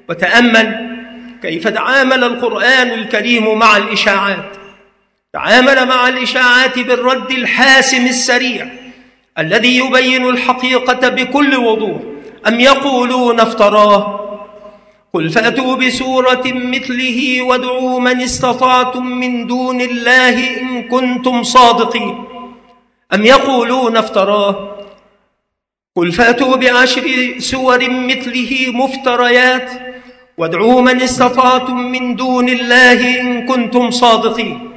وتأمل كيف تعامل القرآن الكريم مع الإشاعات. تعامل مع الإشاعات بالرد الحاسم السريع الذي يبين الحقيقة بكل وضوح. أم يقولون افتراه؟ قل فأتوا بسورة مثله وادعوا من استطعتم من دون الله إن كنتم صادقين. أم يقولون افتراه؟ قل فأتوا بعشر سور مثله مفتريات وادعوا من استطعتم من دون الله إن كنتم صادقين.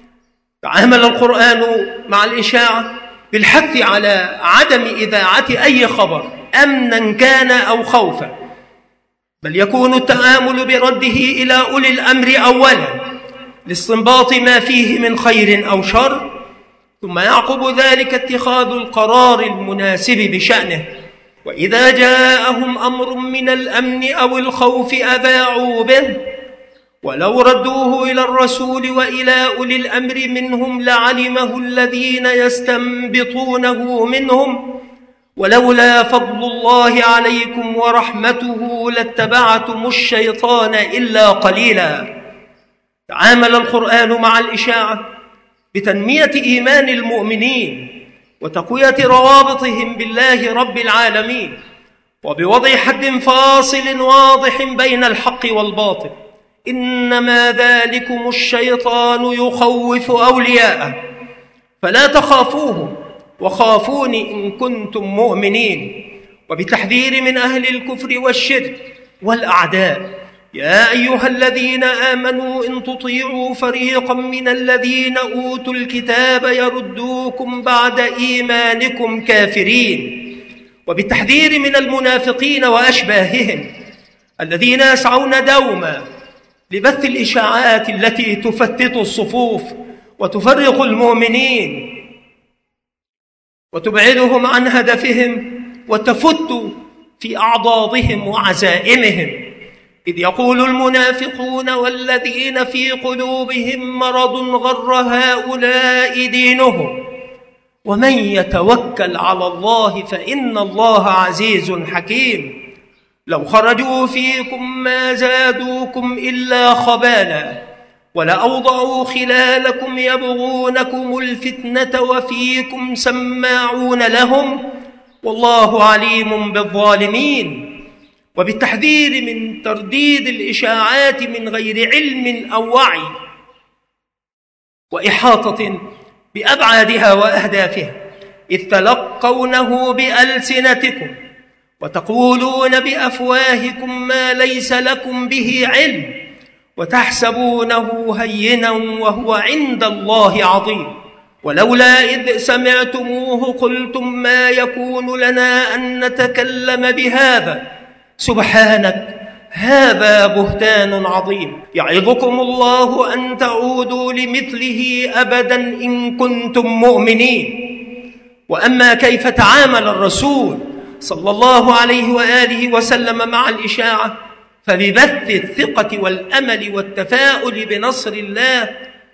تعامل القرآن مع الإشاعة بالحث على عدم إذاعة أي خبر أمنا كان أو خوفا، بل يكون التعامل برده إلى أولي الأمر أولا لاستنباط ما فيه من خير أو شر، ثم يعقب ذلك اتخاذ القرار المناسب بشأنه. وإذا جاءهم أمر من الأمن أو الخوف أذاعوا به، ولو ردوه إلى الرسول وإلى أولي الأمر منهم لعلمه الذين يستنبطونه منهم، ولولا فضل الله عليكم ورحمته لاتبعتم الشيطان إلا قليلا. تعامل القرآن مع الإشاعة بتنمية إيمان المؤمنين وتقوية روابطهم بالله رب العالمين، وبوضع حد فاصل واضح بين الحق والباطل. إنما ذلكم الشيطان يخوف أولياءه فلا تخافوهم وخافوني إن كنتم مؤمنين، وبتحذير من أهل الكفر والشرك والأعداء يا أيها الذين آمنوا إن تطيعوا فريقا من الذين أوتوا الكتاب يردوكم بعد إيمانكم كافرين، وبالتحذير من المنافقين وأشباههم الذين يسعون دوما لبث الإشاعات التي تفتت الصفوف وتفرق المؤمنين وتبعدهم عن هدفهم وتفت في أعضادهم وعزائمهم، إذ يقول المنافقون والذين في قلوبهم مرض غر هؤلاء دينهم ومن يتوكل على الله فإن الله عزيز حكيم. لو خرجوا فيكم ما زادوكم إلا خبالا ولأوضعوا خلالكم يبغونكم الفتنة وفيكم سماعون لهم والله عليم بالظالمين، وبالتحذير من ترديد الإشاعات من غير علم أو وعي وإحاطة بأبعادها وأهدافها، إذ تلقونه بألسنتكم وتقولون بأفواهكم ما ليس لكم به علم وتحسبونه هينا وهو عند الله عظيم. ولولا إذ سمعتموه قلتم ما يكون لنا أن نتكلم بهذا سبحانك هذا بهتان عظيم. يعظكم الله أن تعودوا لمثله أبدا إن كنتم مؤمنين. وأما كيف تعامل الرسول صلى الله عليه وآله وسلم مع الإشاعة فببث الثقة والأمل والتفاؤل بنصر الله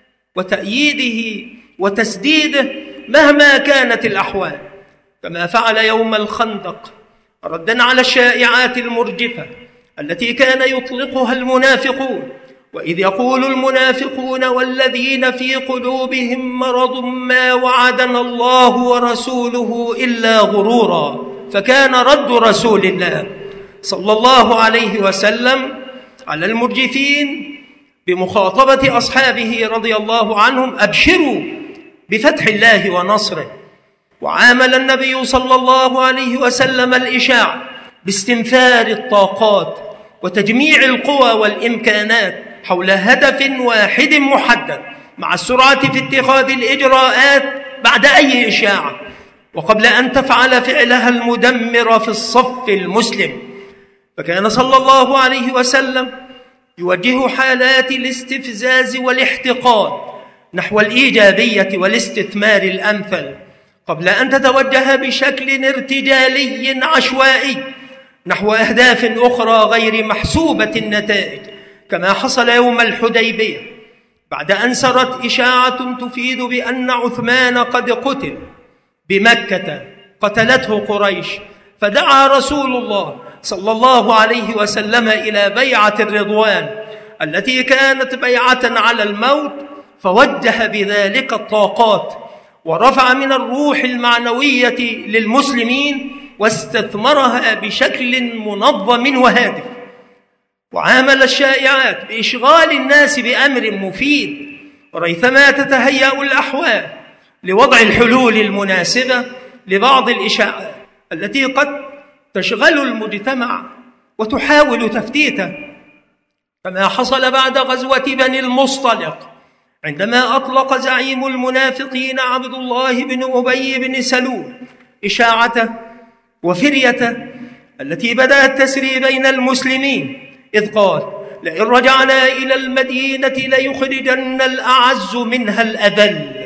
وتأييده وتسديده مهما كانت الأحوال، كما فعل يوم الخندق ردا على الشائعات المرجفة التي كان يطلقها المنافقون، وإذ يقول المنافقون والذين في قلوبهم مرض ما وعدنا الله ورسوله إلا غرورا. فكان رد رسول الله صلى الله عليه وسلم على المرجفين بمخاطبة أصحابه رضي الله عنهم: أبشروا بفتح الله ونصره. وعامل النبي صلى الله عليه وسلم الإشاعة باستنفار الطاقات وتجميع القوى والإمكانات حول هدف واحد محدد، مع السرعة في اتخاذ الإجراءات بعد أي إشاعة وقبل أن تفعل فعلها المدمر في الصف المسلم. فكان صلى الله عليه وسلم يوجه حالات الاستفزاز والاحتقان نحو الإيجابية والاستثمار الأمثل قبل أن تتوجه بشكل ارتجالي عشوائي نحو أهداف أخرى غير محسوبة النتائج، كما حصل يوم الحديبية بعد أن سرت إشاعة تفيد بأن عثمان قد قتل بمكة قتلته قريش، فدعا رسول الله صلى الله عليه وسلم إلى بيعة الرضوان التي كانت بيعة على الموت، فوجه بذلك الطاقات ورفع من الروح المعنوية للمسلمين واستثمرها بشكل منظم وهادف. وعامل الشائعات بإشغال الناس بأمر مفيد، وريثما تتهيأ الأحوال لوضع الحلول المناسبة لبعض الإشاعات التي قد تشغل المجتمع وتحاول تفتيته، كما حصل بعد غزوة بني المصطلق عندما أطلق زعيم المنافقين عبد الله بن أبي بن سلول إشاعته وفريته التي بدأت تسري بين المسلمين، إذ قال: لئن رجعنا إلى المدينة ليخرجن الأعز منها الأذل.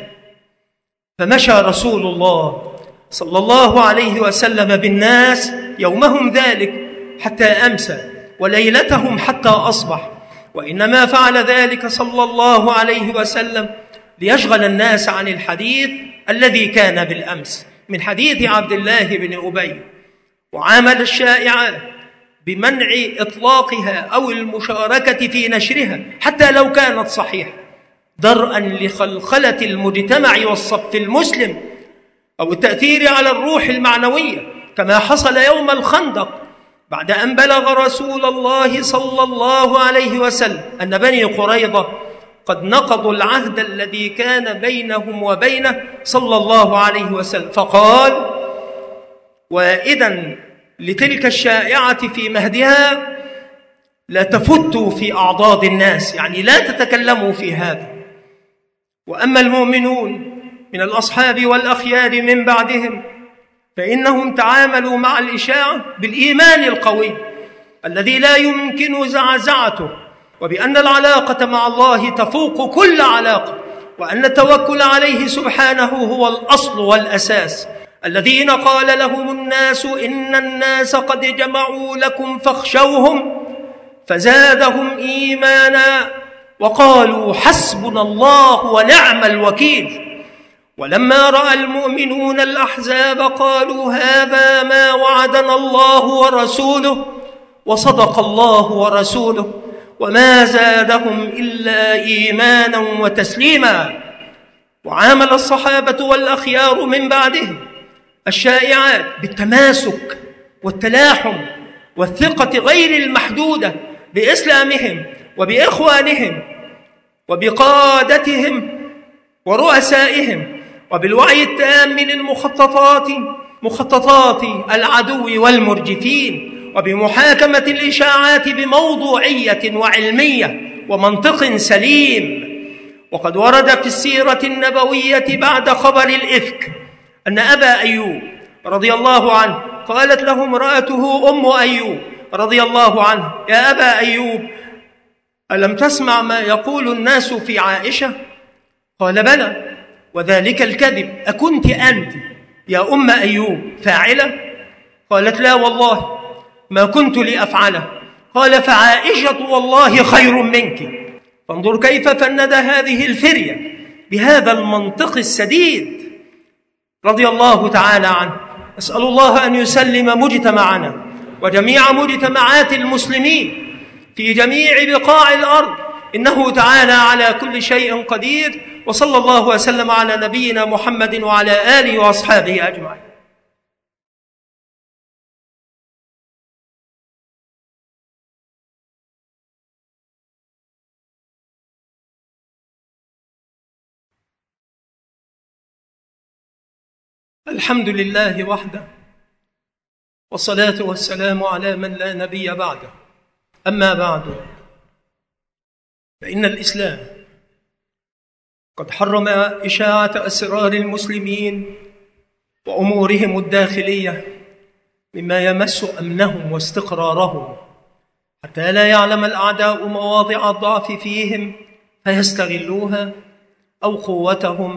فمشى رسول الله صلى الله عليه وسلم بالناس يومهم ذلك حتى أمسى وليلتهم حتى أصبح، وإنما فعل ذلك صلى الله عليه وسلم ليشغل الناس عن الحديث الذي كان بالأمس من حديث عبد الله بن أبي. وعامل الشائعات بمنع إطلاقها أو المشاركة في نشرها حتى لو كانت صحيحة، درءا لخلخلة المجتمع والصف المسلم أو التأثير على الروح المعنوية، كما حصل يوم الخندق بعد أن بلغ رسول الله صلى الله عليه وسلم أن بني قريظة قد نقضوا العهد الذي كان بينهم وبينه صلى الله عليه وسلم، فقال: وإذا لتلك الشائعة في مهدها لا تفتوا في أعضاد الناس، يعني لا تتكلموا في هذا. وأما المؤمنون من الأصحاب والأخيار من بعدهم فإنهم تعاملوا مع الإشاعة بالإيمان القوي الذي لا يمكن زعزعته، وبأن العلاقة مع الله تفوق كل علاقة، وأن التوكل عليه سبحانه هو الأصل والأساس. الذين قال لهم الناس إن الناس قد جمعوا لكم فاخشوهم فزادهم إيمانا وقالوا حسبنا الله ونعم الوكيل. ولما رأى المؤمنون الأحزاب قالوا هذا ما وعدنا الله ورسوله وصدق الله ورسوله وما زادهم إلا إيمانا وتسليما. وعامل الصحابة والأخيار من بعدهم الشائعات بالتماسك والتلاحم والثقة غير المحدودة بإسلامهم وبإخوانهم وبقادتهم ورؤسائهم، وبالوعي التام للمخططات مخططات العدو والمرجفين، وبمحاكمة الإشاعات بموضوعية وعلمية ومنطق سليم. وقد ورد في السيرة النبوية بعد خبر الإفك أن أبا أيوب رضي الله عنه قالت له امرأته أم أيوب رضي الله عنه يا أبا أيوب ألم تسمع ما يقول الناس في عائشة؟ قال بلى وذلك الكذب، أكنت أنت يا أم أيوب فاعلة؟ قالت لا والله ما كنت لأفعله. قال فعائشة والله خير منك. فانظر كيف فند هذه الفرية بهذا المنطق السديد رضي الله تعالى عنه. أسأل الله أن يسلم مجتمعنا وجميع مجتمعات المسلمين في جميع بقاع الأرض، إنه تعالى على كل شيء قدير. وصلى الله وسلم على نبينا محمد وعلى آله وأصحابه أجمعين. الحمد لله وحده، والصلاة والسلام على من لا نبي بعده. أما بعد، فإن الإسلام قد حرم إشاعة أسرار المسلمين وأمورهم الداخلية مما يمس أمنهم واستقرارهم، حتى لا يعلم الأعداء مواضع الضعف فيهم فيستغلوها، أو قوتهم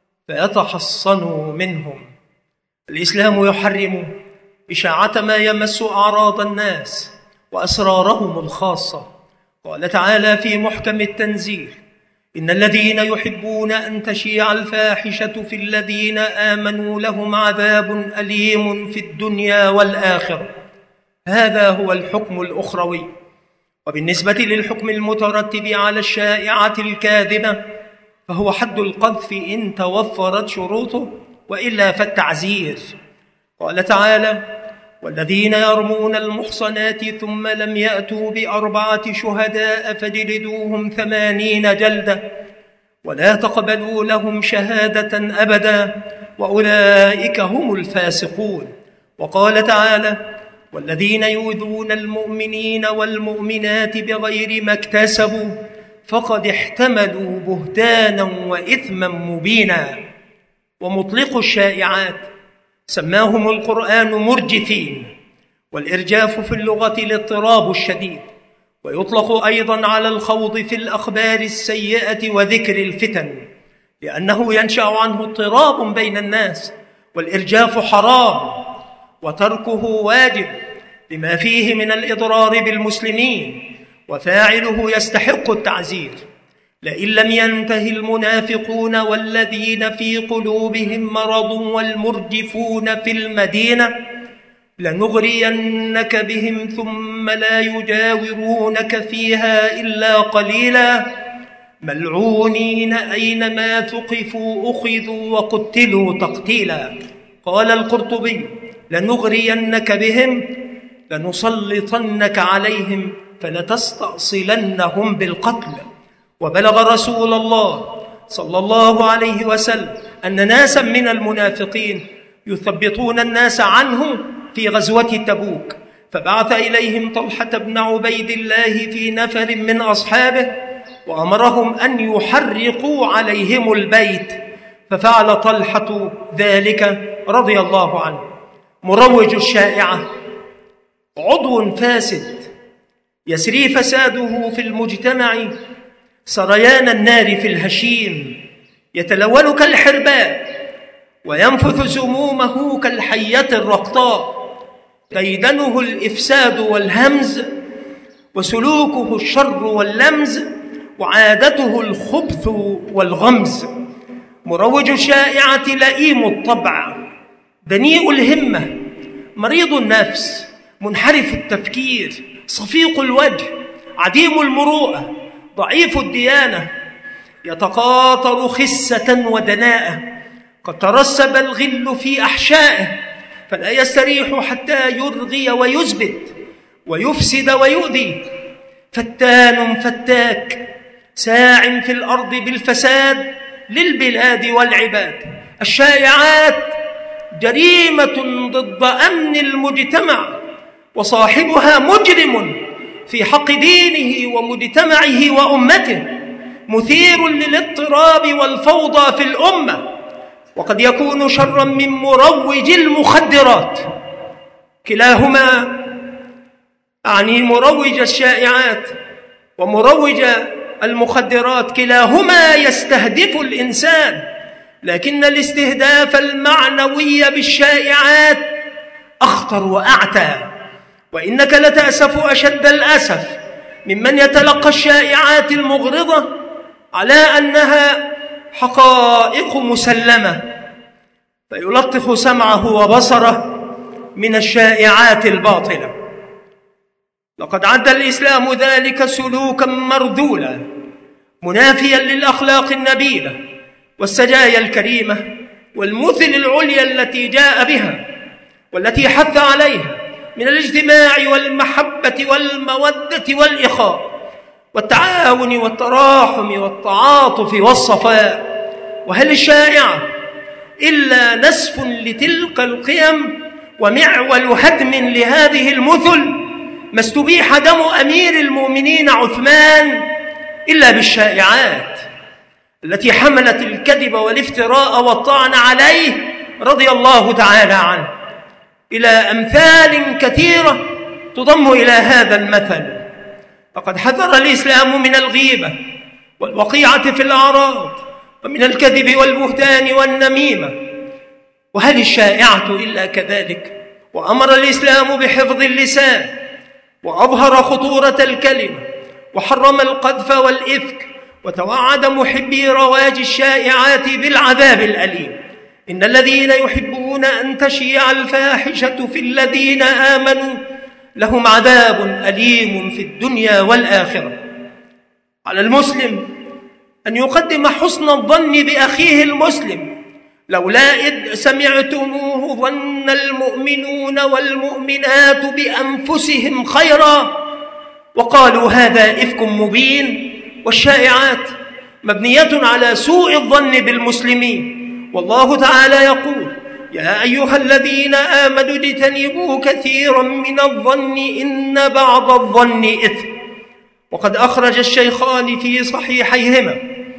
فيتحصنوا منهم. الإسلام يحرم إشاعة ما يمس أعراض الناس وأسرارهم الخاصة. قال تعالى في محكم التنزيل إن الذين يحبون أن تشيع الفاحشة في الذين آمنوا لهم عذاب أليم في الدنيا والآخرة. هذا هو الحكم الأخروي. وبالنسبة للحكم المترتب على الشائعة الكاذبة فهو حد القذف إن توفرت شروطه، وإلا فالتعزير. قال تعالى والذين يرمون المحصنات ثم لم يأتوا بأربعة شهداء فجلدوهم ثمانين جلدة ولا تقبلوا لهم شهادة أبدا وأولئك هم الفاسقون. وقال تعالى والذين يؤذون المؤمنين والمؤمنات بغير ما اكتسبوا فقد احتملوا بهتانا وإثما مبينا. ومطلق الشائعات سماهم القرآن مرجفين، والإرجاف في اللغة الاضطراب الشديد، ويطلق أيضا على الخوض في الأخبار السيئة وذكر الفتن، لأنه ينشأ عنه اضطراب بين الناس. والإرجاف حرام وتركه واجب لما فيه من الإضرار بالمسلمين، وفاعله يستحق التعزير. لئن لم ينته المنافقون والذين في قلوبهم مرض والمرجفون في المدينة لنغرينك بهم ثم لا يجاورونك فيها إلا قليلا ملعونين أينما ثقفوا أخذوا وقتلوا تقتيلا. قال القرطبي لنغرينك بهم لنسلطنك عليهم فلتستأصلنهم بالقتل. وبلغ رسول الله صلى الله عليه وسلم أن ناسا من المنافقين يثبطون الناس عنه في غزوة تبوك فبعث إليهم طلحة بن عبيد الله في نفر من أصحابه وأمرهم أن يحرقوا عليهم البيت، ففعل طلحة ذلك رضي الله عنه. مروج الشائعة عضو فاسد يسري فساده في المجتمع سريان النار في الهشيم، يتلون كالحرباء وينفث سمومه كالحية الرقطاء، ديدنه الإفساد والهمز، وسلوكه الشر واللمز، وعادته الخبث والغمز. مروج الشائعة لئيم الطبع، دنيء الهمة، مريض النفس، منحرف التفكير، صفيق الوجه، عديم المروءة، ضعيف الديانة، يتقاطر خسة ودناءة، قد ترسب الغل في أحشائه فلا يستريح حتى يرغي ويزبد ويفسد ويؤذي. فتان فتاك ساع في الأرض بالفساد للبلاد والعباد. الشائعات جريمة ضد أمن المجتمع، وصاحبها مجرم في حق دينه ومجتمعه وأمته، مثير للاضطراب والفوضى في الأمة، وقد يكون شرا من مروج المخدرات. كلاهما، أعني مروج الشائعات ومروج المخدرات، كلاهما يستهدف الإنسان، لكن الاستهداف المعنوي بالشائعات أخطر وأعتى. وإنك لتأسف أشد الأسف ممن يتلقى الشائعات المغرضة على أنها حقائق مسلمة، فيلطخ سمعه وبصره من الشائعات الباطلة. لقد عد الإسلام ذلك سلوكا مرذولا منافيا للأخلاق النبيلة والسجايا الكريمة والمثل العليا التي جاء بها والتي حث عليها من الاجتماع والمحبة والمودة والإخاء والتعاون والتراحم والتعاطف والصفاء. وهل الشائعة إلا نسف لتلك القيم ومعول هدم لهذه المثل؟ ما استبيح دم أمير المؤمنين عثمان إلا بالشائعات التي حملت الكذب والافتراء والطعن عليه رضي الله تعالى عنه، إلى أمثال كثيرة تضم إلى هذا المثل. فقد حذر الإسلام من الغيبة والوقيعة في الأعراض ومن الكذب والبهتان والنميمة، وهل الشائعة إلا كذلك؟ وأمر الإسلام بحفظ اللسان وأظهر خطورة الكلمة وحرم القذف والإفك، وتوعد محبي رواج الشائعات بالعذاب الأليم. إن الذين يحبون أن تشيع الفاحشة في الذين آمنوا لهم عذاب أليم في الدنيا والآخرة. على المسلم أن يقدم حسن الظن بأخيه المسلم، لولا إذ سمعتموه ظن المؤمنون والمؤمنات بأنفسهم خيرا وقالوا هذا إفك مبين. والشائعات مبنية على سوء الظن بالمسلمين، والله تعالى يقول يا أيها الذين آمنوا اجتنبوا كثيرا من الظن إن بعض الظن إثم. وقد أخرج الشيخان في صحيحيهما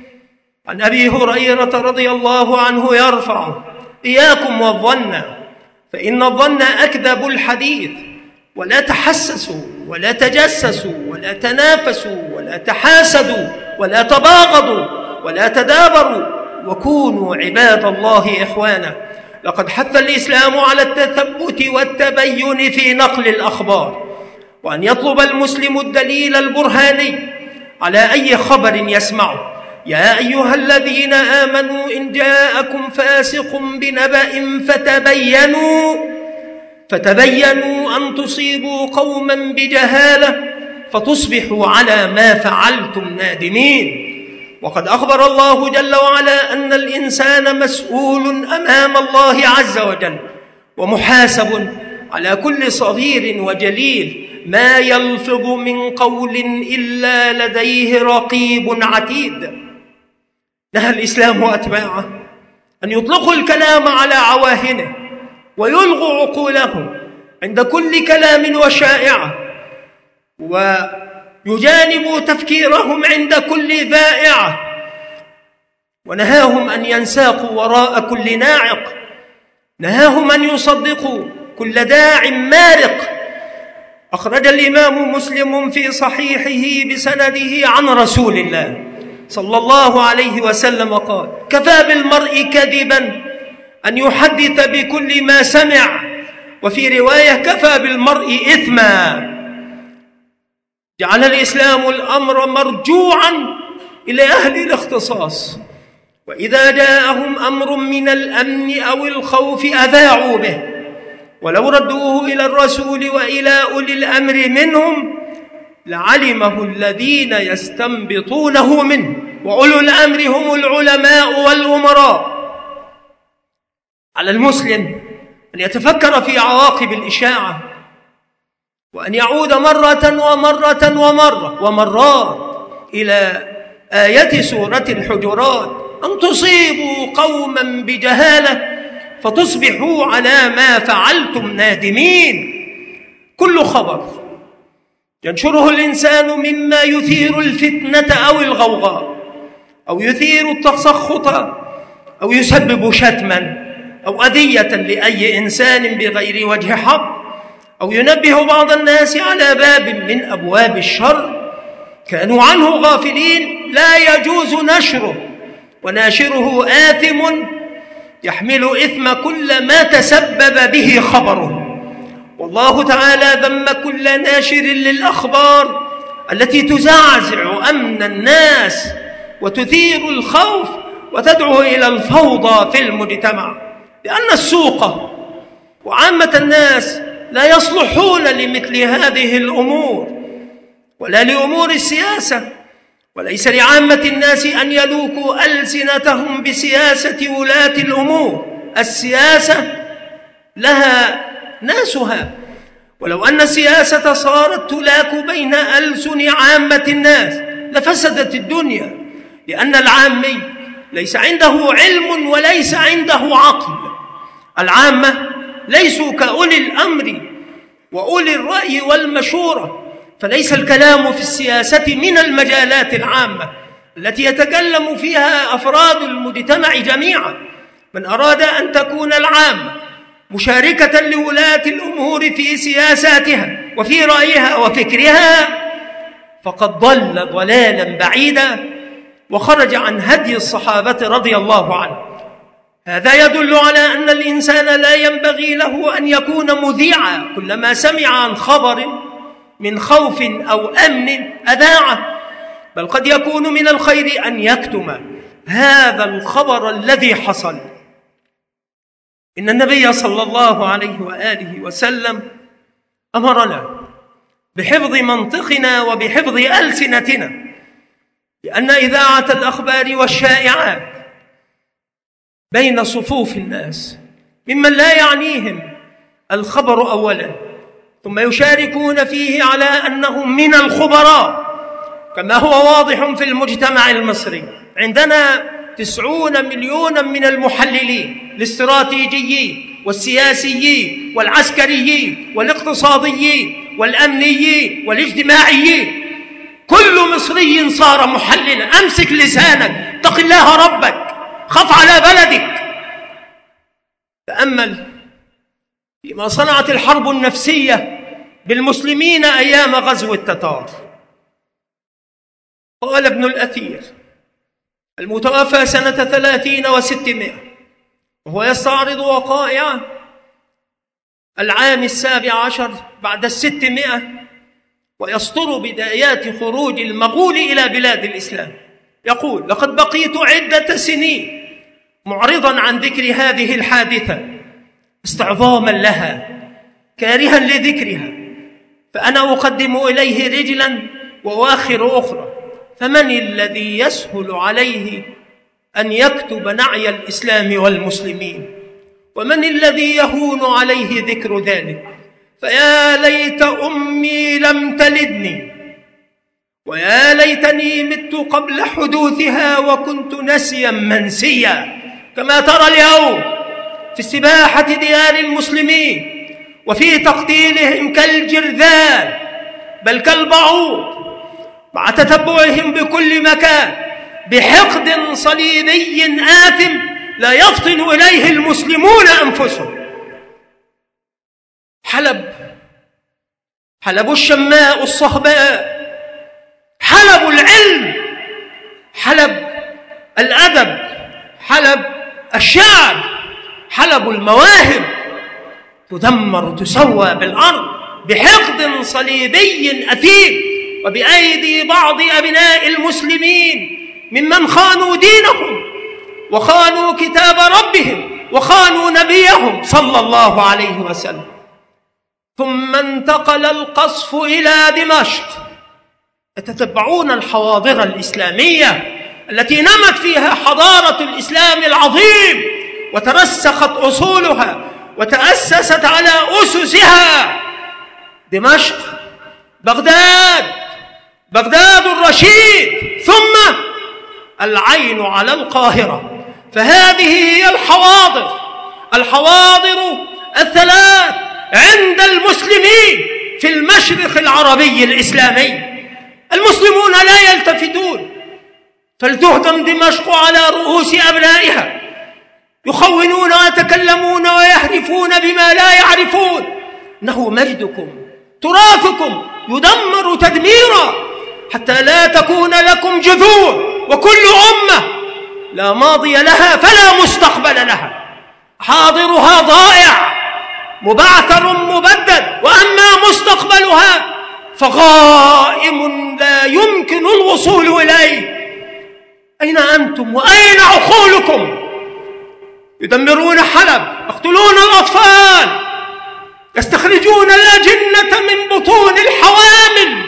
عن أبي هريرة رضي الله عنه يرفع إياكم والظن فإن الظن أكذب الحديث، ولا تحسسوا ولا تجسسوا ولا تنافسوا ولا تحاسدوا ولا تباغضوا ولا تدابروا وكونوا عباد الله إخوانا. لقد حث الإسلام على التثبت والتبين في نقل الأخبار، وأن يطلب المسلم الدليل البرهاني على أي خبر يسمعه. يا أيها الذين آمنوا إن جاءكم فاسق بنبأ فتبينوا فتبينوا أن تصيبوا قوما بجهالة فتصبحوا على ما فعلتم نادمين. وقد أخبر الله جل وعلا أن الإنسان مسؤول أمام الله عز وجل ومحاسب على كل صغير وجليل، ما يلفظ من قول إلا لديه رقيب عتيد. نهى الإسلام أتباعه أن يطلقوا الكلام على عواهنه ويلغوا عقولهم عند كل كلام وشائعة، ويجانب تفكيرهم عند كل ذائعة، ونهاهم أن ينساقوا وراء كل ناعق، نهاهم أن يصدقوا كل داع مارق. أخرج الإمام مسلم في صحيحه بسنده عن رسول الله صلى الله عليه وسلم قال: كفى بالمرء كذبا أن يحدث بكل ما سمع، وفي رواية: كفى بالمرء إثما. جعل الإسلام الأمر مرجوعا إلى أهل الاختصاص، وإذا جاءهم أمر من الأمن أو الخوف أذاعوا به، ولو ردوه إلى الرسول وإلى أولي الأمر منهم لعلمه الذين يستنبطونه منه، وأولو الأمر هم العلماء والأمراء. على المسلم أن يتفكر في عواقب الإشاعة، وأن يعود مرة ومرة ومرة ومرات إلى آية سورة الحجرات: أن تصيبوا قوما بجهالة فتصبحوا على ما فعلتم نادمين. كل خبر ينشره الإنسان مما يثير الفتنة أو الغوغاء، أو يثير التسخط، أو يسبب شتما أو أذية لأي إنسان بغير وجه حق، أو ينبه بعض الناس على باب من أبواب الشر كانوا عنه غافلين، لا يجوز نشره، وناشره آثم يحمل إثم كل ما تسبب به خبره. والله تعالى ذم كل ناشر للأخبار التي تزعزع أمن الناس وتثير الخوف وتدعو إلى الفوضى في المجتمع، لأن السوق وعامة الناس لا يصلحون لمثل هذه الأمور ولا لأمور السياسة، وليس لعامة الناس أن يلوكوا ألسنتهم بسياسة ولاة الأمور. السياسة لها ناسها، ولو أن السياسة صارت تلاك بين ألسن عامة الناس لفسدت الدنيا، لأن العامي ليس عنده علم وليس عنده عقل. العامة ليسوا كأولي الأمر وأولي الرأي والمشورة، فليس الكلام في السياسة من المجالات العامة التي يتكلم فيها أفراد المجتمع جميعا. من أراد أن تكون العامة مشاركة لولاة الأمور في سياساتها وفي رأيها وفكرها فقد ضل ضلالا بعيدا وخرج عن هدي الصحابة رضي الله عنهم. هذا يدل على أن الإنسان لا ينبغي له أن يكون مذيعا، كلما سمع عن خبر من خوف أو أمن أذاعه، بل قد يكون من الخير أن يكتم هذا الخبر الذي حصل. إن النبي صلى الله عليه وآله وسلم أمرنا بحفظ منطقنا وبحفظ ألسنتنا، لأن إذاعة الأخبار والشائعات بين صفوف الناس ممن لا يعنيهم الخبر أولا، ثم يشاركون فيه على أنهم من الخبراء، كما هو واضح في المجتمع المصري. عندنا تسعون مليونا من المحللين الاستراتيجيين والسياسيين والعسكريين والاقتصاديين والأمنيين والاجتماعيين. كل مصري صار محللا. أمسك لسانك، اتق الله ربك، خف على بلدك. تأمل فيما صنعت الحرب النفسية بالمسلمين أيام غزو التتار. قال ابن الأثير المتوفى سنة ثلاثين وستمائة وهو يستعرض وقائع العام السابع عشر بعد الستمائة ويسطر بدايات خروج المغول إلى بلاد الإسلام، يقول: لقد بقيت عدة سنين معرضا عن ذكر هذه الحادثة استعظاما لها كارها لذكرها، فأنا أقدم إليه رجلا وأؤخر أخرى، فمن الذي يسهل عليه أن يكتب نعي الإسلام والمسلمين؟ ومن الذي يهون عليه ذكر ذلك؟ فيا ليت أمي لم تلدني، ويا ليتني مت قبل حدوثها وكنت نسيا منسيا، كما ترى اليوم في استباحة ديار المسلمين وفي تقتيلهم كالجرذان بل كالبعوض، مع تتبعهم بكل مكان بحقد صليبي آثم لا يفطن إليه المسلمون أنفسهم. حلب، حلب الشماء الصهباء، حلب العلم، حلب الأدب، حلب الشعر، حلب المواهب، تدمر تسوى بالأرض بحقد صليبي أثيم وبأيدي بعض أبناء المسلمين ممن خانوا دينهم وخانوا كتاب ربهم وخانوا نبيهم صلى الله عليه وسلم. ثم انتقل القصف إلى دمشق. يتتبعون الحواضر الإسلامية التي نمت فيها حضارة الإسلام العظيم وترسخت أصولها وتأسست على أسسها. دمشق، بغداد، بغداد الرشيد، ثم العين على القاهرة. فهذه هي الحواضر، الحواضر الثلاث عند المسلمين في المشرق العربي الإسلامي. المسلمون لا يلتفتون، فلتهدم دمشق على رؤوس أبنائها، يخونون ويتكلمون ويحرفون بما لا يعرفون. إنه مجدكم، تراثكم يدمر تدميرا حتى لا تكون لكم جذور، وكل أمة لا ماضي لها فلا مستقبل لها. حاضرها ضائع مبعثر مبدد، وأما مستقبلها فغائم لا يمكن الوصول إليه. أين أنتم وأين عقولكم؟ يدمرون حلب، يقتلون الأطفال، يستخرجون الأجنة من بطون الحوامل،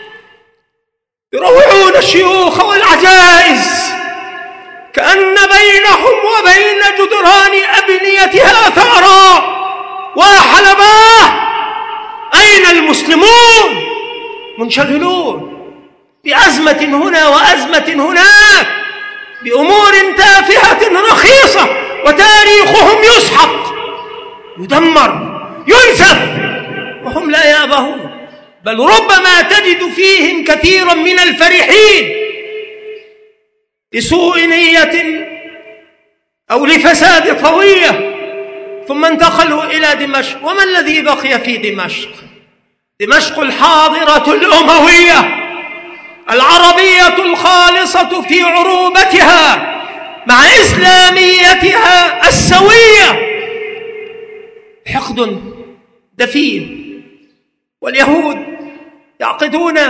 يروعون الشيوخ والعجائز كأن بينهم وبين جدران أبنيتها ثأرا. وحلباه أين المسلمون؟ منشغلون بأزمة هنا وأزمة هناك، بأمور تافهة رخيصة، وتاريخهم يسحق، يدمر، ينسف، وهم لا يأبهون. بل ربما تجد فيهم كثيرا من الفرحين لسوء نية أو لفساد طوية، ثم انتقلوا إلى دمشق. وما الذي بقي في دمشق؟ دمشق الحاضرة الأموية العربية الخالصة في عروبتها مع إسلاميتها السوية. حقد دفين. واليهود يعقدون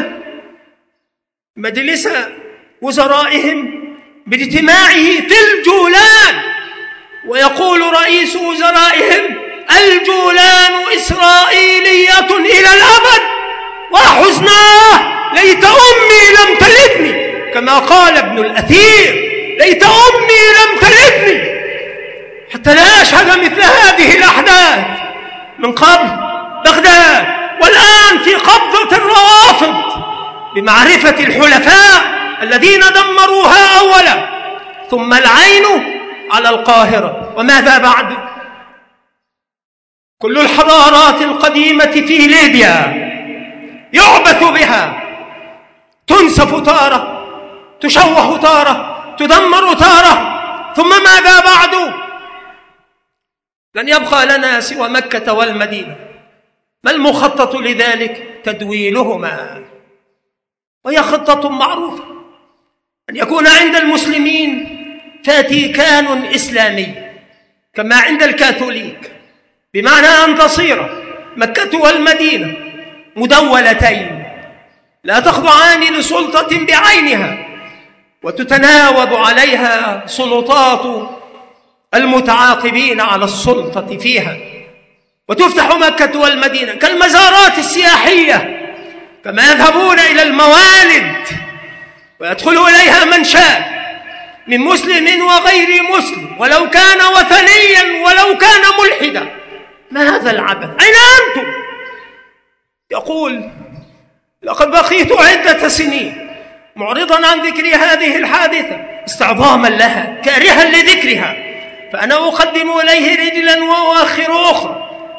مجلس وزرائهم باجتماعه في الجولان، ويقول رئيس وزرائهم: الجولان إسرائيلية إلى الأبد، وحزناه ليت أمي لم تلدني، كما قال ابن الأثير: ليت أمي لم تلدني، حتى لا أشهد مثل هذه الأحداث من قبل بغداد، والآن في قبضة الروافض بمعرفة الحلفاء الذين دمروها أولا. ثم العين على القاهرة. وماذا بعد؟ كل الحضارات القديمة في ليبيا يعبث بها، تنسف تارة، تشوه تارة، تدمر تارة. ثم ماذا بعد؟ لن يبقى لنا سوى مكة والمدينة. ما المخطط لذلك؟ تدويلهما، وهي خطة معروفة، أن يكون عند المسلمين فاتيكان إسلامي كما عند الكاثوليك، بمعنى أن تصير مكة والمدينة مدولتين لا تخضعان لسلطة بعينها، وتتناوب عليها سلطات المتعاقبين على السلطة فيها، وتفتح مكة والمدينة كالمزارات السياحية، كما يذهبون إلى الموالد ويدخل إليها من شاء من مسلم وغير مسلم، ولو كان وثنيا ولو كان ملحدا. ما هذا العبث؟ أين أنتم؟ يقول: لقد بقيت عدة سنين معرضا عن ذكر هذه الحادثة استعظاما لها، كارها لذكرها، فأنا أقدم إليه رجلا وأؤخر أخرى،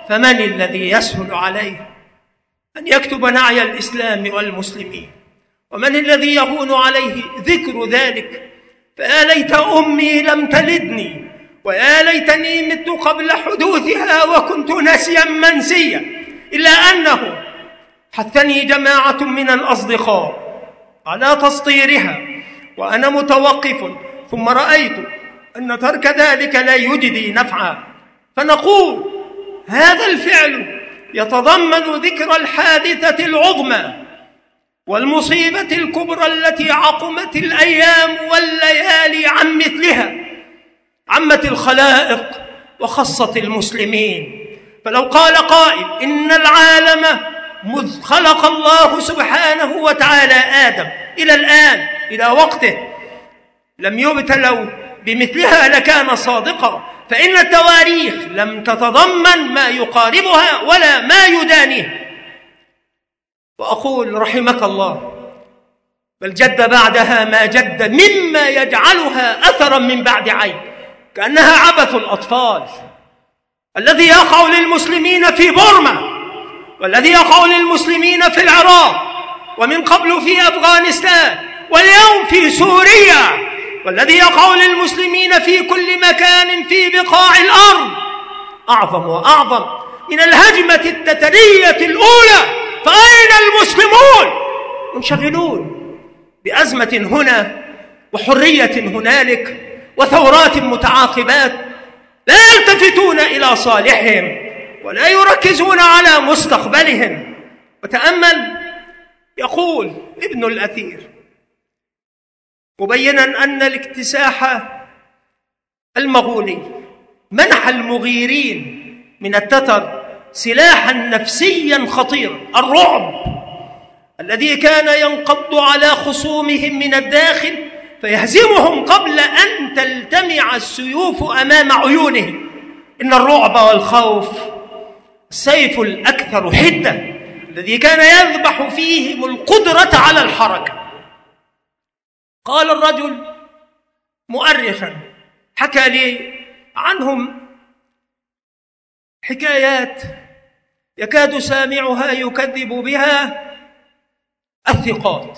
فمن الذي يسهل عليه أن يكتب نعي الإسلام والمسلمين؟ ومن الذي يهون عليه ذكر ذلك؟ فيا ليت أمي لم تلدني، ويا ليتني مت قبل حدوثها وكنت نسيا منسيا، إلا أنه حثني جماعة من الأصدقاء على تسطيرها وأنا متوقف، ثم رأيت أن ترك ذلك لا يجدي نفعا، فنقول هذا الفعل يتضمن ذكر الحادثة العظمى والمصيبة الكبرى التي عقمت الأيام والليالي عن مثلها، عمت الخلائق وخصت المسلمين. فلو قال قائل إن العالم مذ خلق الله سبحانه وتعالى آدم إلى الآن إلى وقته لم يبتلوا بمثلها لكان صادقا، فإن التواريخ لم تتضمن ما يقاربها ولا ما يدانيه. وأقول رحمك الله، بل جد بعدها ما جد مما يجعلها أثرا من بعد عين، كأنها عبث الأطفال الذي يقع للمسلمين في بورما، والذي يقع للمسلمين في العراق، ومن قبل في أفغانستان، واليوم في سوريا، والذي يقع للمسلمين في كل مكان في بقاع الأرض أعظم وأعظم من الهجمة التترية الأولى. فأين المسلمون؟ منشغلون بأزمة هنا وحرية هنالك وثورات متعاقبات، لا يلتفتون إلى صالحهم ولا يركزون على مستقبلهم. وتأمل، يقول ابن الأثير مبينا أن الاكتساح المغولي منح المغيرين من التتر سلاحا نفسيا خطيرا، الرعب الذي كان ينقض على خصومهم من الداخل فيهزمهم قبل أن تلتمع السيوف أمام عيونهم. إن الرعب والخوف السيف الأكثر حدة الذي كان يذبح فيهم القدرة على الحركة. قال الرجل مؤرخا حكى لي عنهم حكايات يكاد سامعها يكذب بها الثقات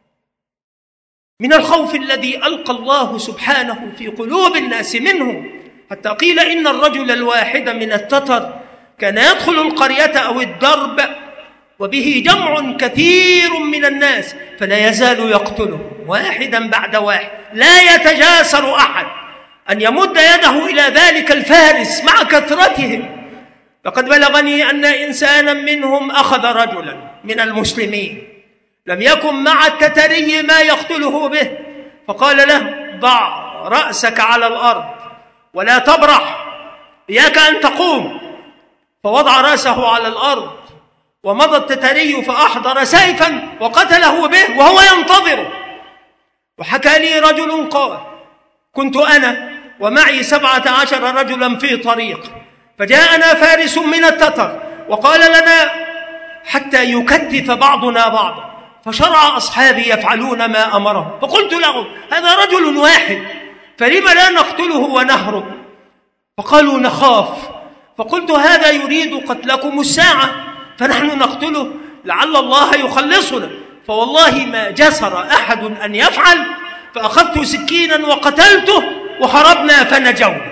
من الخوف الذي ألقى الله سبحانه في قلوب الناس منهم، حتى قيل إن الرجل الواحد من التتر كان يدخل القرية أو الدرب وبه جمع كثير من الناس فلا يزال يقتله واحدا بعد واحد، لا يتجاسر أحد أن يمد يده إلى ذلك الفارس مع كثرتهم. لقد بلغني أن إنسانا منهم أخذ رجلا من المسلمين لم يكن مع التتري ما يقتله به، فقال له ضع رأسك على الأرض ولا تبرح، إياك أن تقوم. فوضع رأسه على الأرض ومضى التتري فأحضر سيفا وقتله به وهو ينتظره. وحكى لي رجل قال كنت أنا ومعي سبعة عشر رجلا في طريق، فجاءنا فارس من التتر وقال لنا حتى يكتف بعضنا بعضا، فشرع أصحابي يفعلون ما أمرهم، فقلت لهم هذا رجل واحد فلما لا نقتله ونهرب؟ فقالوا نخاف. فقلت هذا يريد قتلكم الساعة فنحن نقتله لعل الله يخلصنا، فوالله ما جسر أحد أن يفعل، فأخذت سكينا وقتلته وهربنا فنجونا.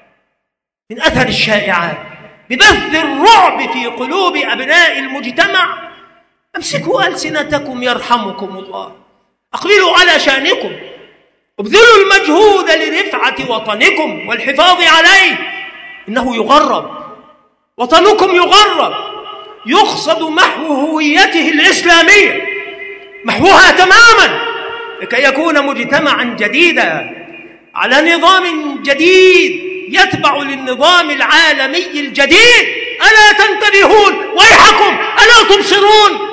من أثر الشائعات ببث الرعب في قلوب أبناء المجتمع، أمسكوا ألسنتكم يرحمكم الله، أقبلوا على شأنكم، ابذلوا المجهود لرفعة وطنكم والحفاظ عليه، إنه يغرب، وطنكم يغرب، يقصد محو هويته الإسلامية، محوها تماما لكي يكون مجتمعا جديدا على نظام جديد يتبع للنظام العالمي الجديد. ألا تنتبهون؟ ويحكم ألا تبصرون؟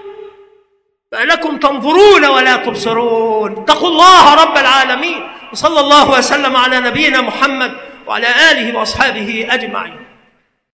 فلكم تنظرون ولا تبصرون. اتقوا الله رب العالمين، وصلى الله وسلم على نبينا محمد وعلى آله وأصحابه أجمعين.